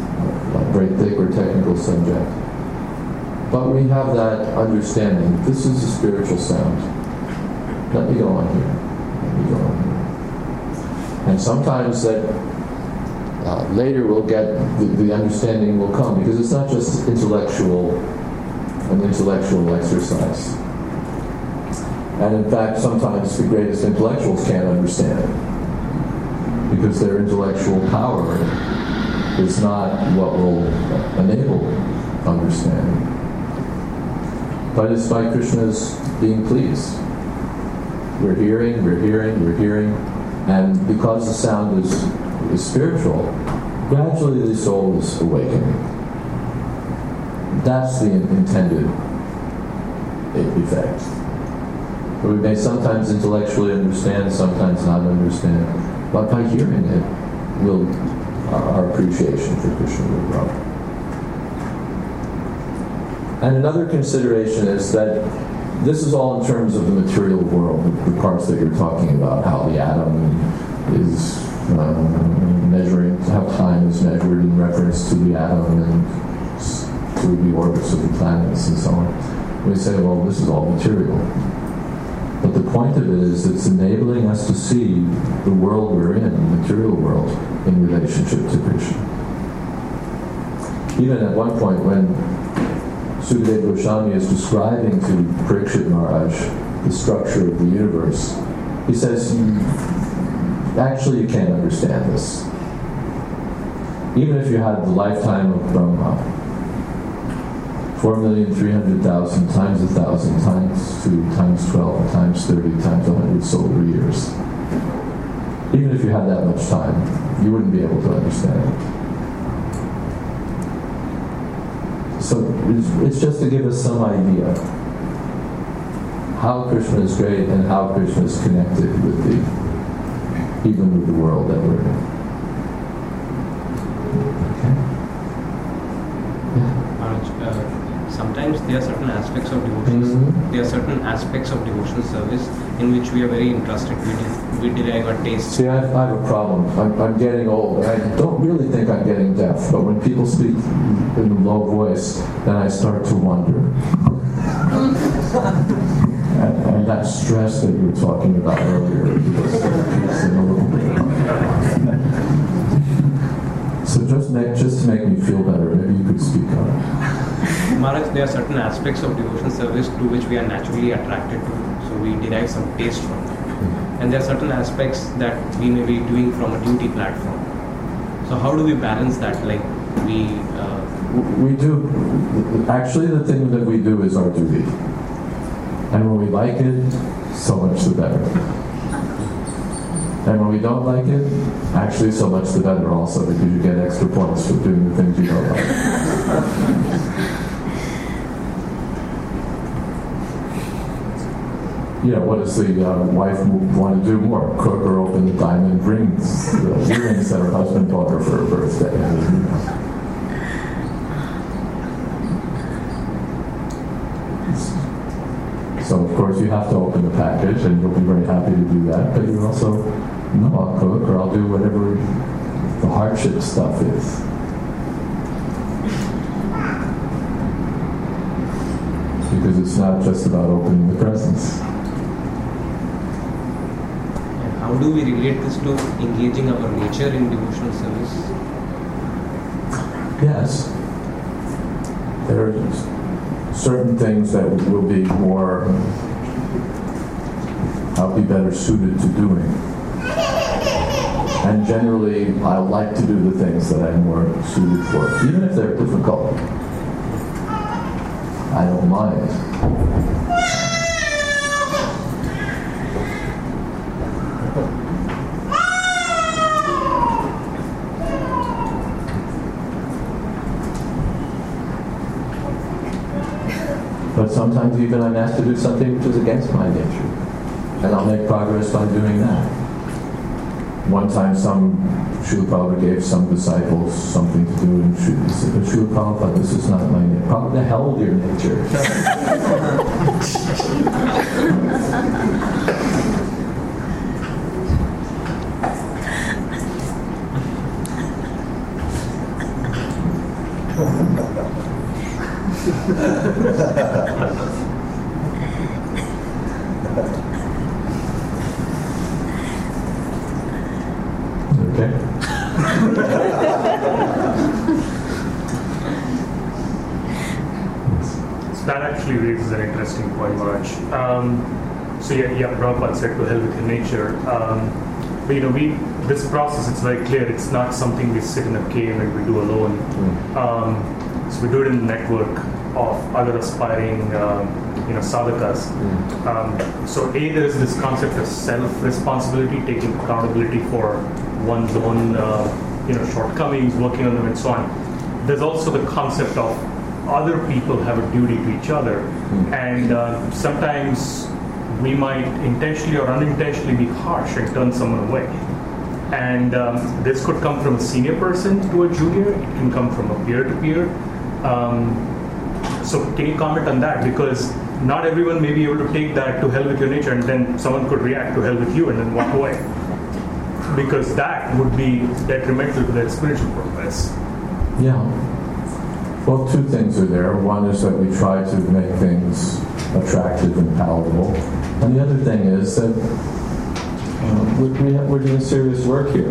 subject. But we have that understanding. This is a spiritual sound. Let me go on here. Let me go on here. And sometimes that later we'll get the understanding will come, because it's not just an intellectual exercise. And in fact, sometimes the greatest intellectuals can't understand, because their intellectual power is not what will enable understanding. But it's by Krishna's being pleased. we're hearing, and because the sound is spiritual, gradually the soul is awakening. That's the intended effect. We may sometimes intellectually understand, sometimes not understand, but by hearing it, our appreciation for Krishna will grow. And another consideration is that this is all in terms of the material world, the parts that you're talking about, how the atom is measuring, how time is measured in reference to the atom and to the orbits of the planets and so on. We say, well, this is all material. But the point of it is it's enabling us to see the world we're in, the material world, in relationship to Krishna. Even at one point when Sukadeva Goswami is describing to Parikshit Maharaj the structure of the universe, he says, actually you can't understand this. Even if you had the lifetime of Brahma, 4,300,000 times 1,000 times 2 times 12 times 30 times 100 solar years. Even if you had that much time, you wouldn't be able to understand it. So it's just to give us some idea how Krishna is great and how Krishna is connected with even with the world that we're in. Sometimes there are certain aspects of devotion. There are certain aspects of devotional service in which we are very interested. We derive our taste. See, I have a problem. I'm getting old. I don't really think I'm getting deaf, but when people speak in a low voice, then I start to wonder. and that stress that you were talking about earlier is in a little bit. So just to make me feel better, maybe you could speak up. Maharaj, there are certain aspects of devotional service to which we are naturally attracted to, so we derive some taste from them. And there are certain aspects that we may be doing from a duty platform. So how do we balance that? Like we do. Actually, the thing that we do is our duty, and when we like it, so much the better. And when we don't like it, actually so much the better also, because you get extra points for doing the things you don't like. What does the wife want to do more? Cook or open the diamond rings, the earrings that her husband bought her for her birthday? So of course you have to open the package, and you'll be very happy to do that. But you also, no, I'll cook or I'll do whatever the hardship stuff is. Because it's not just about opening the presents. How do we relate this to engaging our nature in devotional service? Yes. There are certain things that will be more, I'll be better suited to doing. And generally, I like to do the things that I'm more suited for, even if they're difficult. I don't mind. But sometimes even I'm asked to do something which is against my nature. And I'll make progress by doing that. One time Srila Prabhupada gave some disciples something to do, and Srila Prabhupada, this is not my nature. Prabhupada, the hell with your nature. Okay. So that actually raises an interesting point, Maharaj. So Prabhupada said to hell with your nature. But this process, it's very clear, it's not something we sit in a cave and we do alone. So we do it in a network of other aspiring sadhakas. So there is this concept of self-responsibility, taking accountability for one's own shortcomings, working on them, and so on. There's also the concept of other people have a duty to each other, and sometimes we might intentionally or unintentionally be harsh and turn someone away. And this could come from a senior person to a junior. It can come from a peer-to-peer. So can you comment on that? Because not everyone may be able to take that to hell with your nature, and then someone could react to hell with you and then walk away. Because that would be detrimental to their spiritual progress. Yeah. Well, two things are there. One is that we try to make things attractive and palatable. And the other thing is that we're doing serious work here.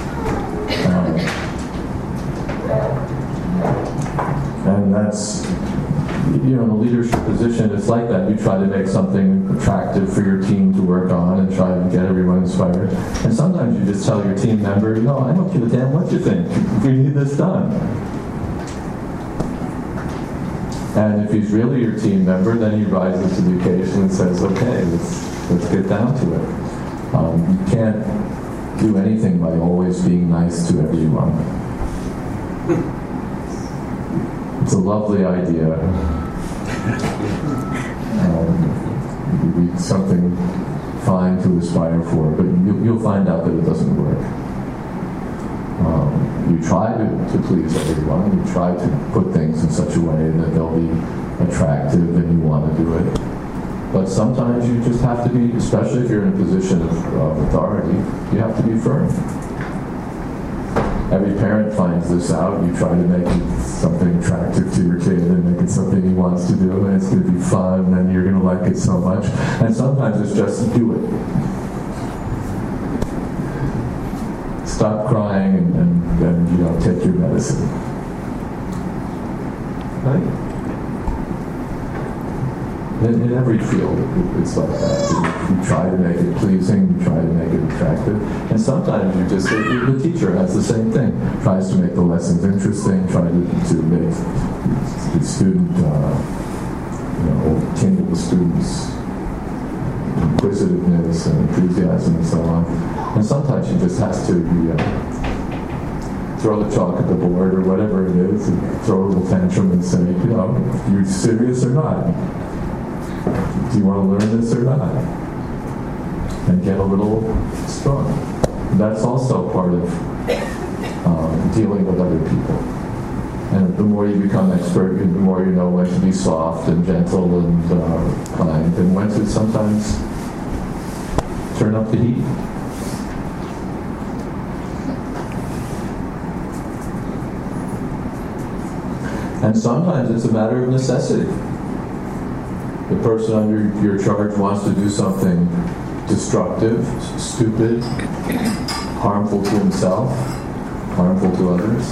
And that's, in a leadership position, it's like that. You try to make something attractive for your team to work on and try to get everyone inspired. And sometimes you just tell your team member, I don't give a damn what you think. We need this done. And if he's really your team member, then he rises to the occasion and says, okay, let's get down to it. You can't do anything by always being nice to everyone. It's a lovely idea. It's something fine to aspire for, but you'll find out that it doesn't work. You try to please everyone. You try to put things in such a way that they'll be attractive and you want to do it. But sometimes you just have to be, especially if you're in a position of authority, you have to be firm. Every parent finds this out. You try to make it something attractive to your kid and make it something he wants to do, and it's going to be fun, and you're going to like it so much. And sometimes it's just do it. Stop crying and take your medicine. Right? In every field, it's like that. You try to make it pleasing, you try to make it attractive, and sometimes you just, the teacher has the same thing, tries to make the lessons interesting, tries to make the student, kindle the students' inquisitiveness and enthusiasm and so on. And sometimes she just has to throw the chalk at the board or whatever it is, and throw a little tantrum and say, you serious or not? Do you want to learn this or not? And get a little strong. That's also part of dealing with other people. And the more you become expert, the more you know when to be soft and gentle and kind, and when to sometimes turn up the heat. And sometimes it's a matter of necessity. The person under your charge wants to do something destructive, stupid, harmful to himself, harmful to others.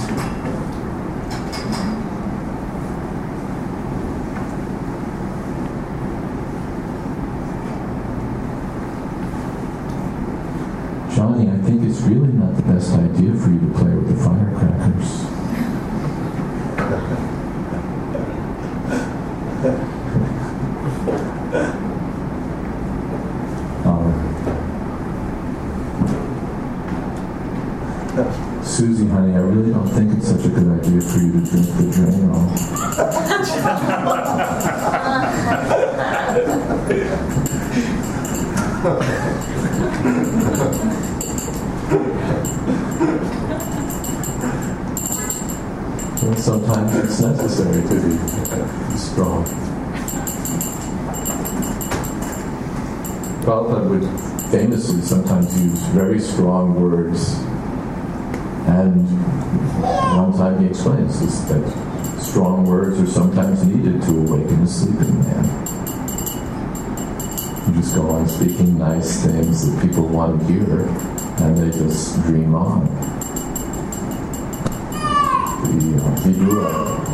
Johnny, I think it's really not the best idea for you to play with the firecrackers. Susie, honey, I really don't think it's such a good idea for you to drink the Drano. And sometimes it's necessary to be strong. Prabhupada would famously sometimes use very strong words. And one time he explains this, that strong words are sometimes needed to awaken a sleeping man. You just go on speaking nice things that people want to hear, and they just dream on. Vidura,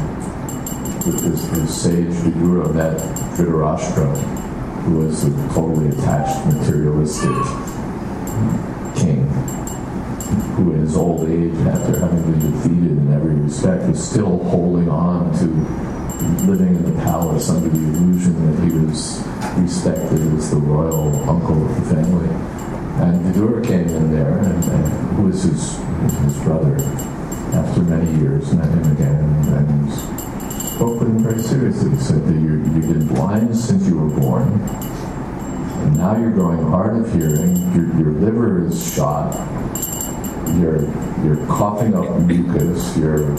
the sage Vidura met Dhritarashtra, who was a totally attached, materialistic king, who in his old age, after having been defeated in every respect, was still holding on to living in the palace under the illusion that he was respected as the royal uncle of the family. And Vidura came in there, and who was his brother, after many years, met him again, and spoke with him very seriously. He said that you've been blind since you were born, and now you're growing hard of hearing, your liver is shot, you're coughing up mucus,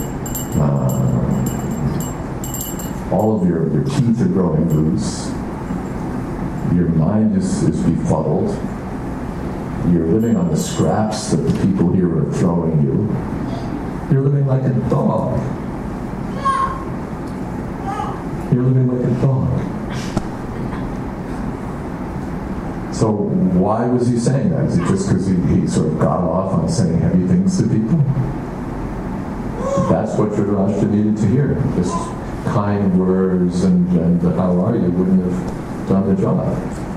all of your teeth are growing loose, your mind is befuddled, you're living on the scraps that the people here are throwing you, you're living like a dog. You're living like a dog. So why was he saying that? Is it just because he sort of got off on saying heavy things to people? That's what Dhritarashtra needed to hear. Just kind words and how are you wouldn't have done the job.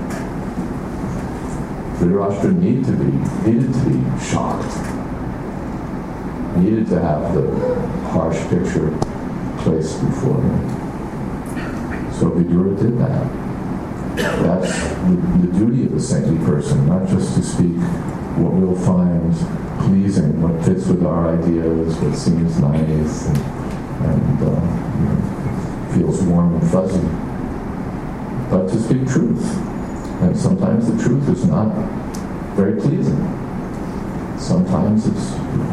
Dhritarashtra needed to be shocked. Needed to have the harsh picture placed before him. So Vidura did that. That's the duty of a saintly person, not just to speak what we'll find pleasing, what fits with our ideas, what seems nice and feels warm and fuzzy, but to speak truth. And sometimes the truth is not very pleasing. Sometimes it's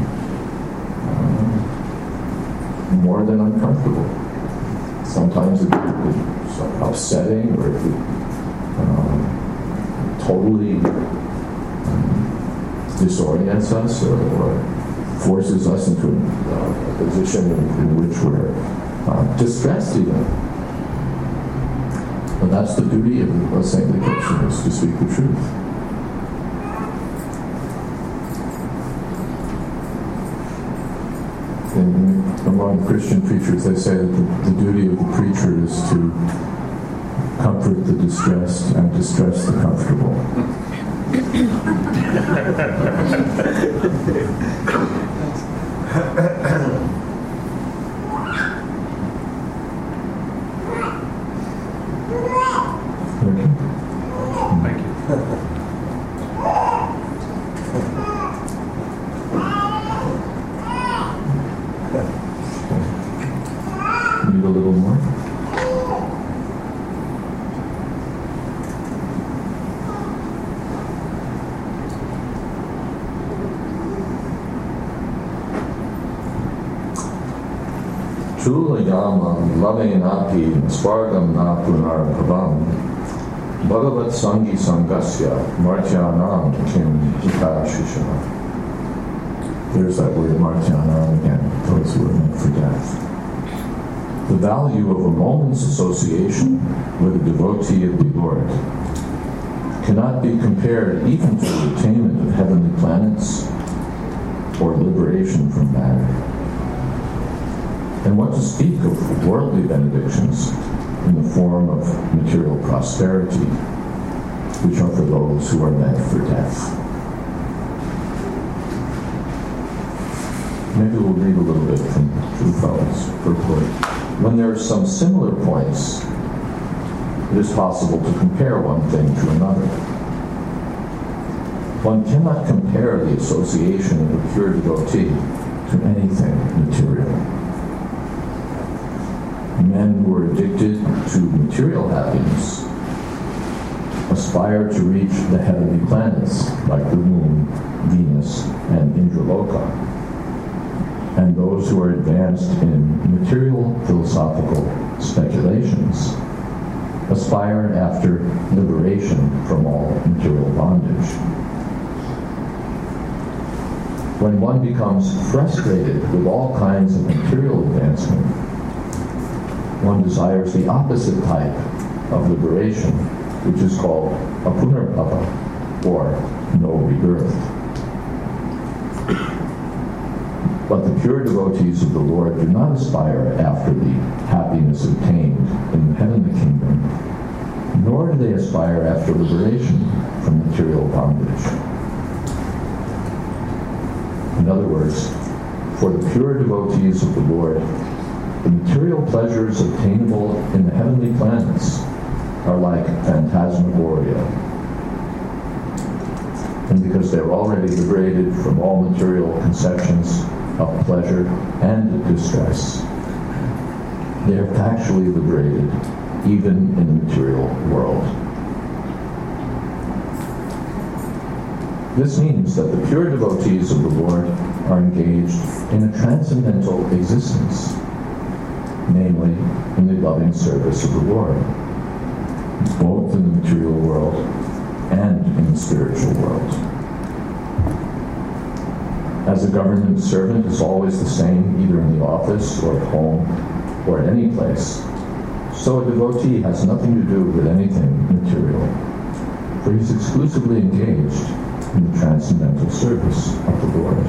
more than uncomfortable. Sometimes it's upsetting, or it totally disorients us or forces us into a position in which we're distressed even. But that's the duty of a saintly person, is to speak the truth. Among Christian preachers, they say that the duty of the preacher is to comfort the distressed and distress the comfortable. Thank you. Need a little more? Chula yamam lavenapi spargam na punarabhavam bhagavat sangi sangasya martyanam kim ikashishana. There's that word martyanam again, those who are meant for death. The value of a moment's association with a devotee of the Lord cannot be compared even to the attainment of heavenly planets or liberation from matter. And what to speak of worldly benedictions in the form of material prosperity, which are for those who are meant for death. Maybe we'll read a little bit from Trungpa's purport. When there are some similar points, it is possible to compare one thing to another. One cannot compare the association of a pure devotee to anything material. Men who are addicted to material happiness aspire to reach the heavenly planets like the moon, Venus, and Indraloka. And those who are advanced in material philosophical speculations aspire after liberation from all material bondage. When one becomes frustrated with all kinds of material advancement, one desires the opposite type of liberation, which is called apunarbhava, or no rebirth. But the pure devotees of the Lord do not aspire after the happiness obtained in the heavenly kingdom, nor do they aspire after liberation from material bondage. In other words, for the pure devotees of the Lord, the material material pleasures obtainable in the heavenly planets are like phantasmagoria. And because they're already liberated from all material conceptions of pleasure and distress, they are factually liberated even in the material world. This means that the pure devotees of the Lord are engaged in a transcendental existence, namely in the loving service of the Lord, both in the material world and in the spiritual world. As a government servant is always the same, either in the office or at home or at any place, so a devotee has nothing to do with anything material, for he's exclusively engaged in the transcendental service of the Lord.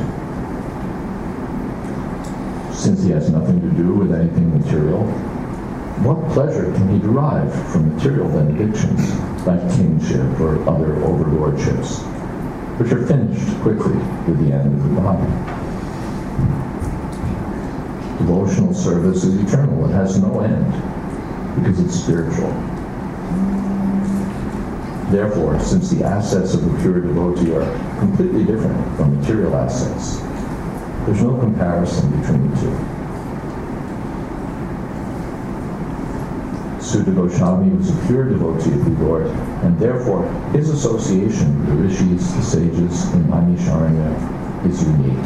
Since he has nothing to do with anything material, what pleasure can he derive from material benedictions like kingship or other overlordships, which are finished quickly with the end of the body? Devotional service is eternal. It has no end because it's spiritual. Therefore, since the assets of the pure devotee are completely different from material assets, there's no comparison between the two. Suta Goswami was a pure devotee of the Lord, and therefore his association with the rishis, the sages, and Naimisharanya is unique.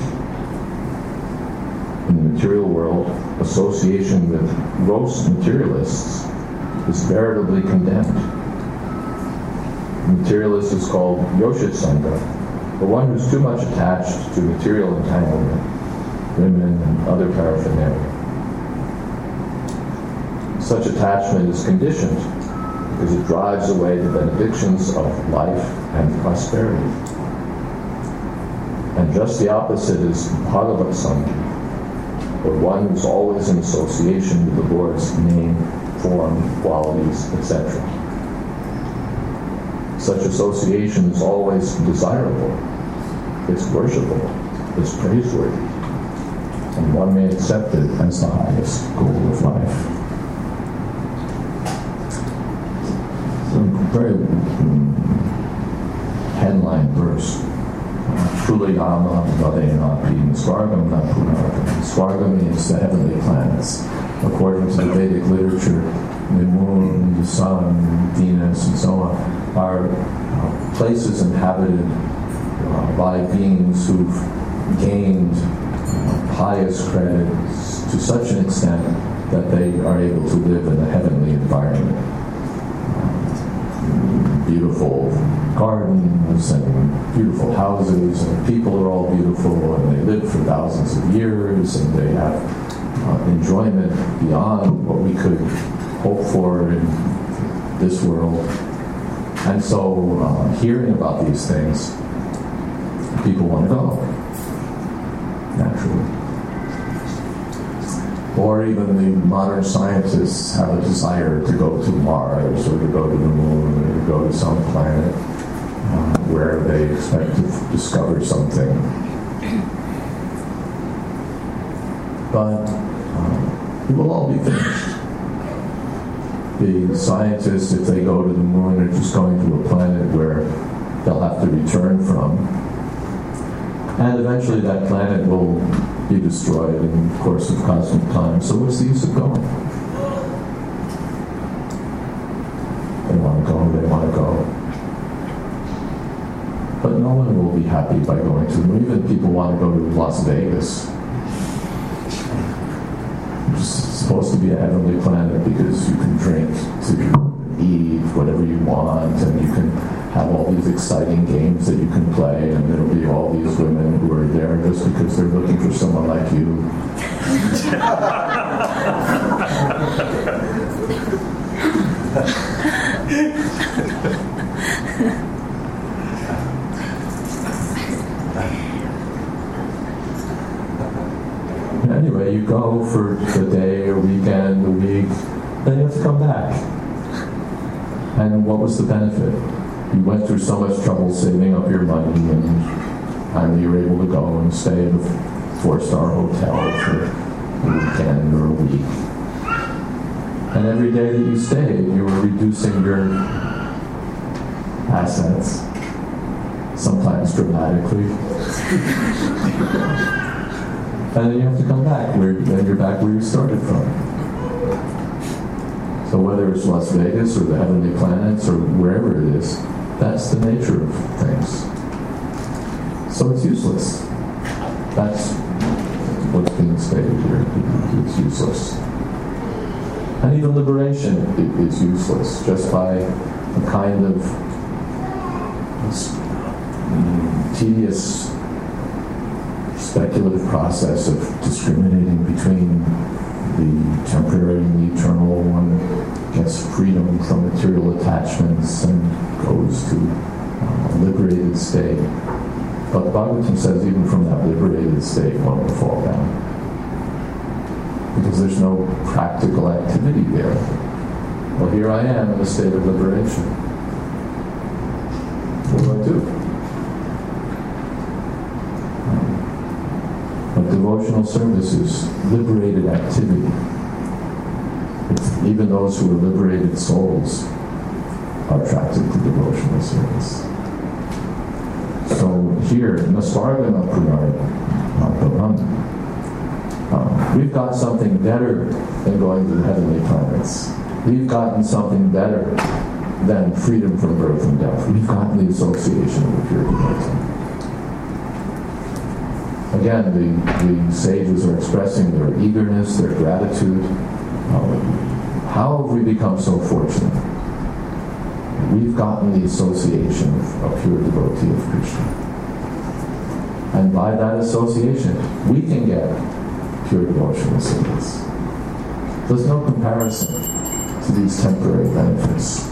In the material world, association with gross materialists is veritably condemned. The materialist is called Yoshit Sangha, the one who's too much attached to material entanglement, women and other paraphernalia. Such attachment is conditioned because it drives away the benedictions of life and prosperity. And just the opposite is Bhagavat Sangha, or one who's always in association with the Lord's name, form, qualities, etc. Such association is always desirable, it's worshipable, it's praiseworthy, and one may accept it as the highest goal of life. So, very headline verse. Shulayama Vadenapi Svargam na Punargam. Svargam means the heavenly planets. According to the Vedic literature, the moon, the sun, Venus, and so on, are places inhabited by beings who've gained pious credit to such an extent that they are able to live in a heavenly environment. Beautiful gardens and beautiful houses, and people are all beautiful, and they live for thousands of years, and they have enjoyment beyond what we could hope for in this world. And so hearing about these things, people want to go, naturally. Or even the modern scientists have a desire to go to Mars, or to go to the moon, or to go to some planet where they expect to discover something. But it will all be finished. The scientists, if they go to the moon, are just going to a planet where they'll have to return from. And eventually that planet will be destroyed in the course of cosmic time. So what's the use of going? They want to go. But no one will be happy by going to the moon. Even people want to go to Las Vegas. It's supposed to be a heavenly planet because you can drink, to eat, whatever you want, and you can have all these exciting games that you can play, and there'll be all these women who are there just because they're looking for someone like you. Anyway, you go for the day, a weekend, a week, then you have to come back. And what was the benefit? You went through so much trouble saving up your money, and finally you were able to go and stay at a 4-star hotel for a weekend or a week. And every day that you stayed, you were reducing your assets, sometimes dramatically. And then you have to come back, then you're back where you started from. So whether it's Las Vegas or the heavenly planets or wherever it is, that's the nature of things. So it's useless. That's what's being stated here. It's useless. And even liberation is useless, just by a kind of tedious speculative process of discriminating between the temporary and the eternal. One gets freedom from material attachments and goes to a liberated state. But Bhagavatam says even from that liberated state one will fall down, because there's no practical activity there. Well, here I am in a state of liberation. What do I do? But devotional service is liberated activity. Even those who are liberated souls are attracted to devotional service. So here, Nasvargana we've got something better than going to the heavenly planets. We've gotten something better than freedom from birth and death. We've gotten the association with pure devotee. Again, the sages are expressing their eagerness, their gratitude. How have we become so fortunate? We've gotten the association of pure devotee of Krishna. And by that association, we can get pure devotional service. There's no comparison to these temporary benefits.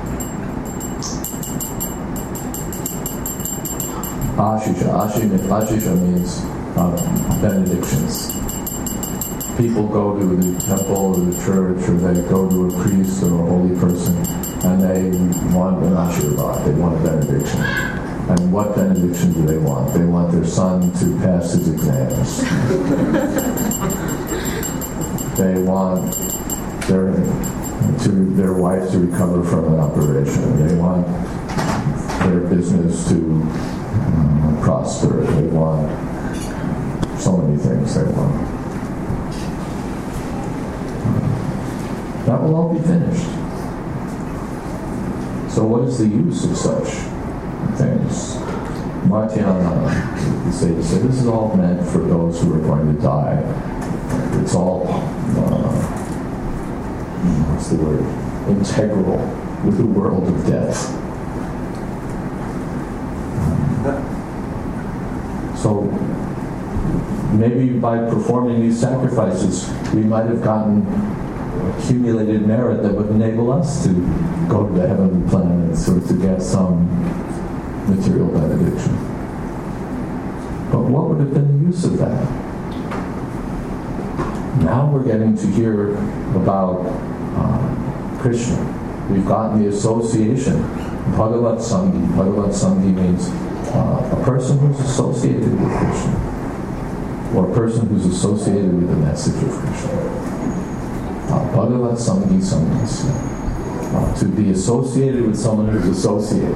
Ashisha means benedictions. People go to the temple or the church, or they go to a priest or a holy person, and they want an ashirvad, they want a benediction. And what benediction do they want? They want their son to pass his exams. They want their wife to recover from an operation. They want their business to prosper. They want so many things they want. That will all be finished. So what is the use of such things? Martyana, the sages say, this is all meant for those who are going to die. It's all, what's the word? Integral with the world of death. So maybe by performing these sacrifices, we might have gotten accumulated merit that would enable us to go to the heavenly planets or to get some material benediction. But what would have been the use of that? Now we're getting to hear about Krishna. We've gotten the association, Bhagavat Sanghi. Bhagavat Sanghi means a person who's associated with Krishna, or a person who's associated with the message of Krishna. Bhagavat Sanghi Sanghasya. To be associated with someone who's associated.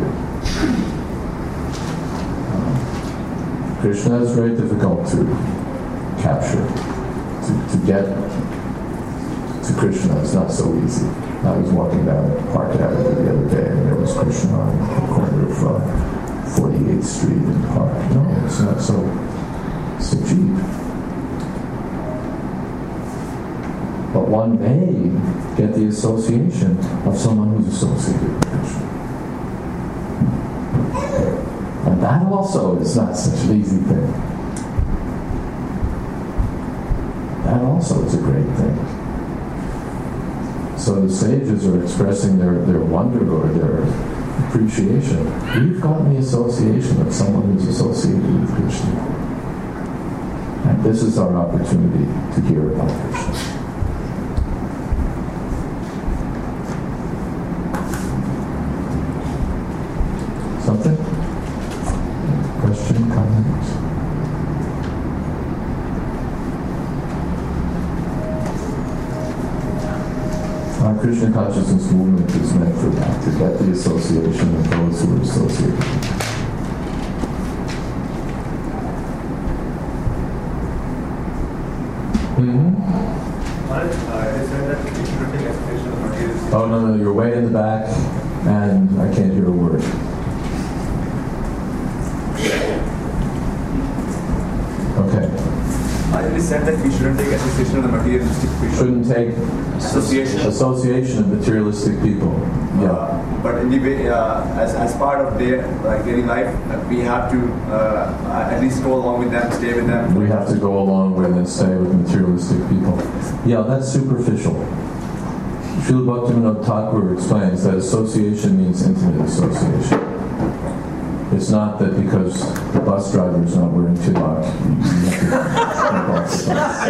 Krishna is very difficult to capture. To get to Krishna is not so easy. I was walking down Park Avenue the other day, and there was Krishna on the corner of 48th Street in Park. No, it's not so cheap. But one may get the association of someone who's associated with Krishna. And that also is not such an easy thing. That also is a great thing. So the sages are expressing their wonder or their appreciation. We've gotten the association of someone who's associated with Krishna. And this is our opportunity to hear about Krishna. Something? Question, comment? Our Krishna consciousness movement is meant for that, to get the association of those who are associated. Oh, no, you're way in the back, and I can't hear a word. Okay. I said that we shouldn't take association of the materialistic people. Shouldn't take association of materialistic people. Yeah. But in the way, as part of their daily life, we have to at least go along with them, stay with them. We have to go along with and stay with materialistic people. Yeah, that's superficial. Srila Bhaktivinoda Thakur explains that association means intimate association. It's not that because the bus driver is not wearing tilak, you have to jump off the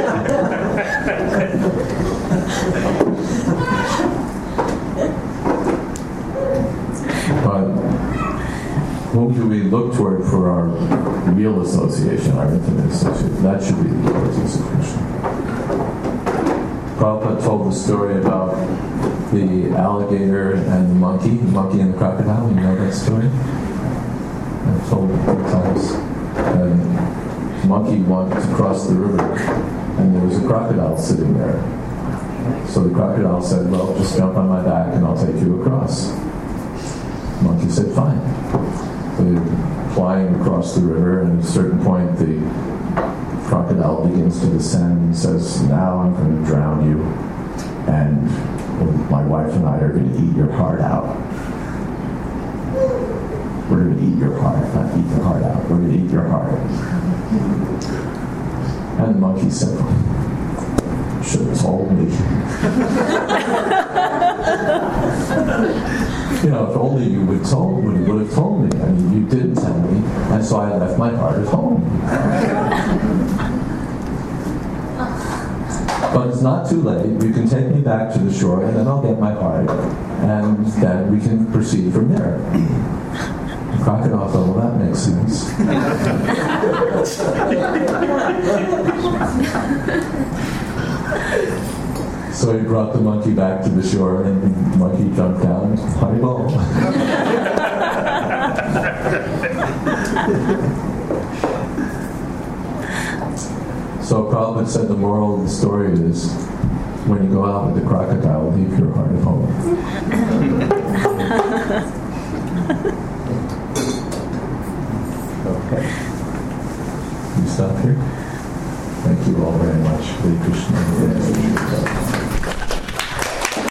bus. But whom do we look toward for our real association, our intimate association? That should be the devotees of Krishna. Prabhupada told the story about the alligator and the monkey and the crocodile. You know that story? I've told it 3 times. The monkey wanted to cross the river, and there was a crocodile sitting there. So the crocodile said, well, just jump on my back and I'll take you across. The monkey said, fine. So they're flying across the river, and at a certain point the crocodile begins to descend and says, now I'm going to drown you, and my wife and I are going to eat your heart out. We're going to eat your heart, not eat the heart out. We're going to eat your heart. And the monkey said, you should have told me. If only you would have told me. I mean, you didn't tell me, and so I left my heart at home. But it's not too late. You can take me back to the shore, and then I'll get my heart, and then we can proceed from there. The crocodile thought, well, that makes sense. So he brought the monkey back to the shore, and the monkey jumped down. Haribol. So Prabhupada said the moral of the story is, when you go out with the crocodile, leave your heart at home. Okay. You stop here? Thank you all very much. Hare Krishna.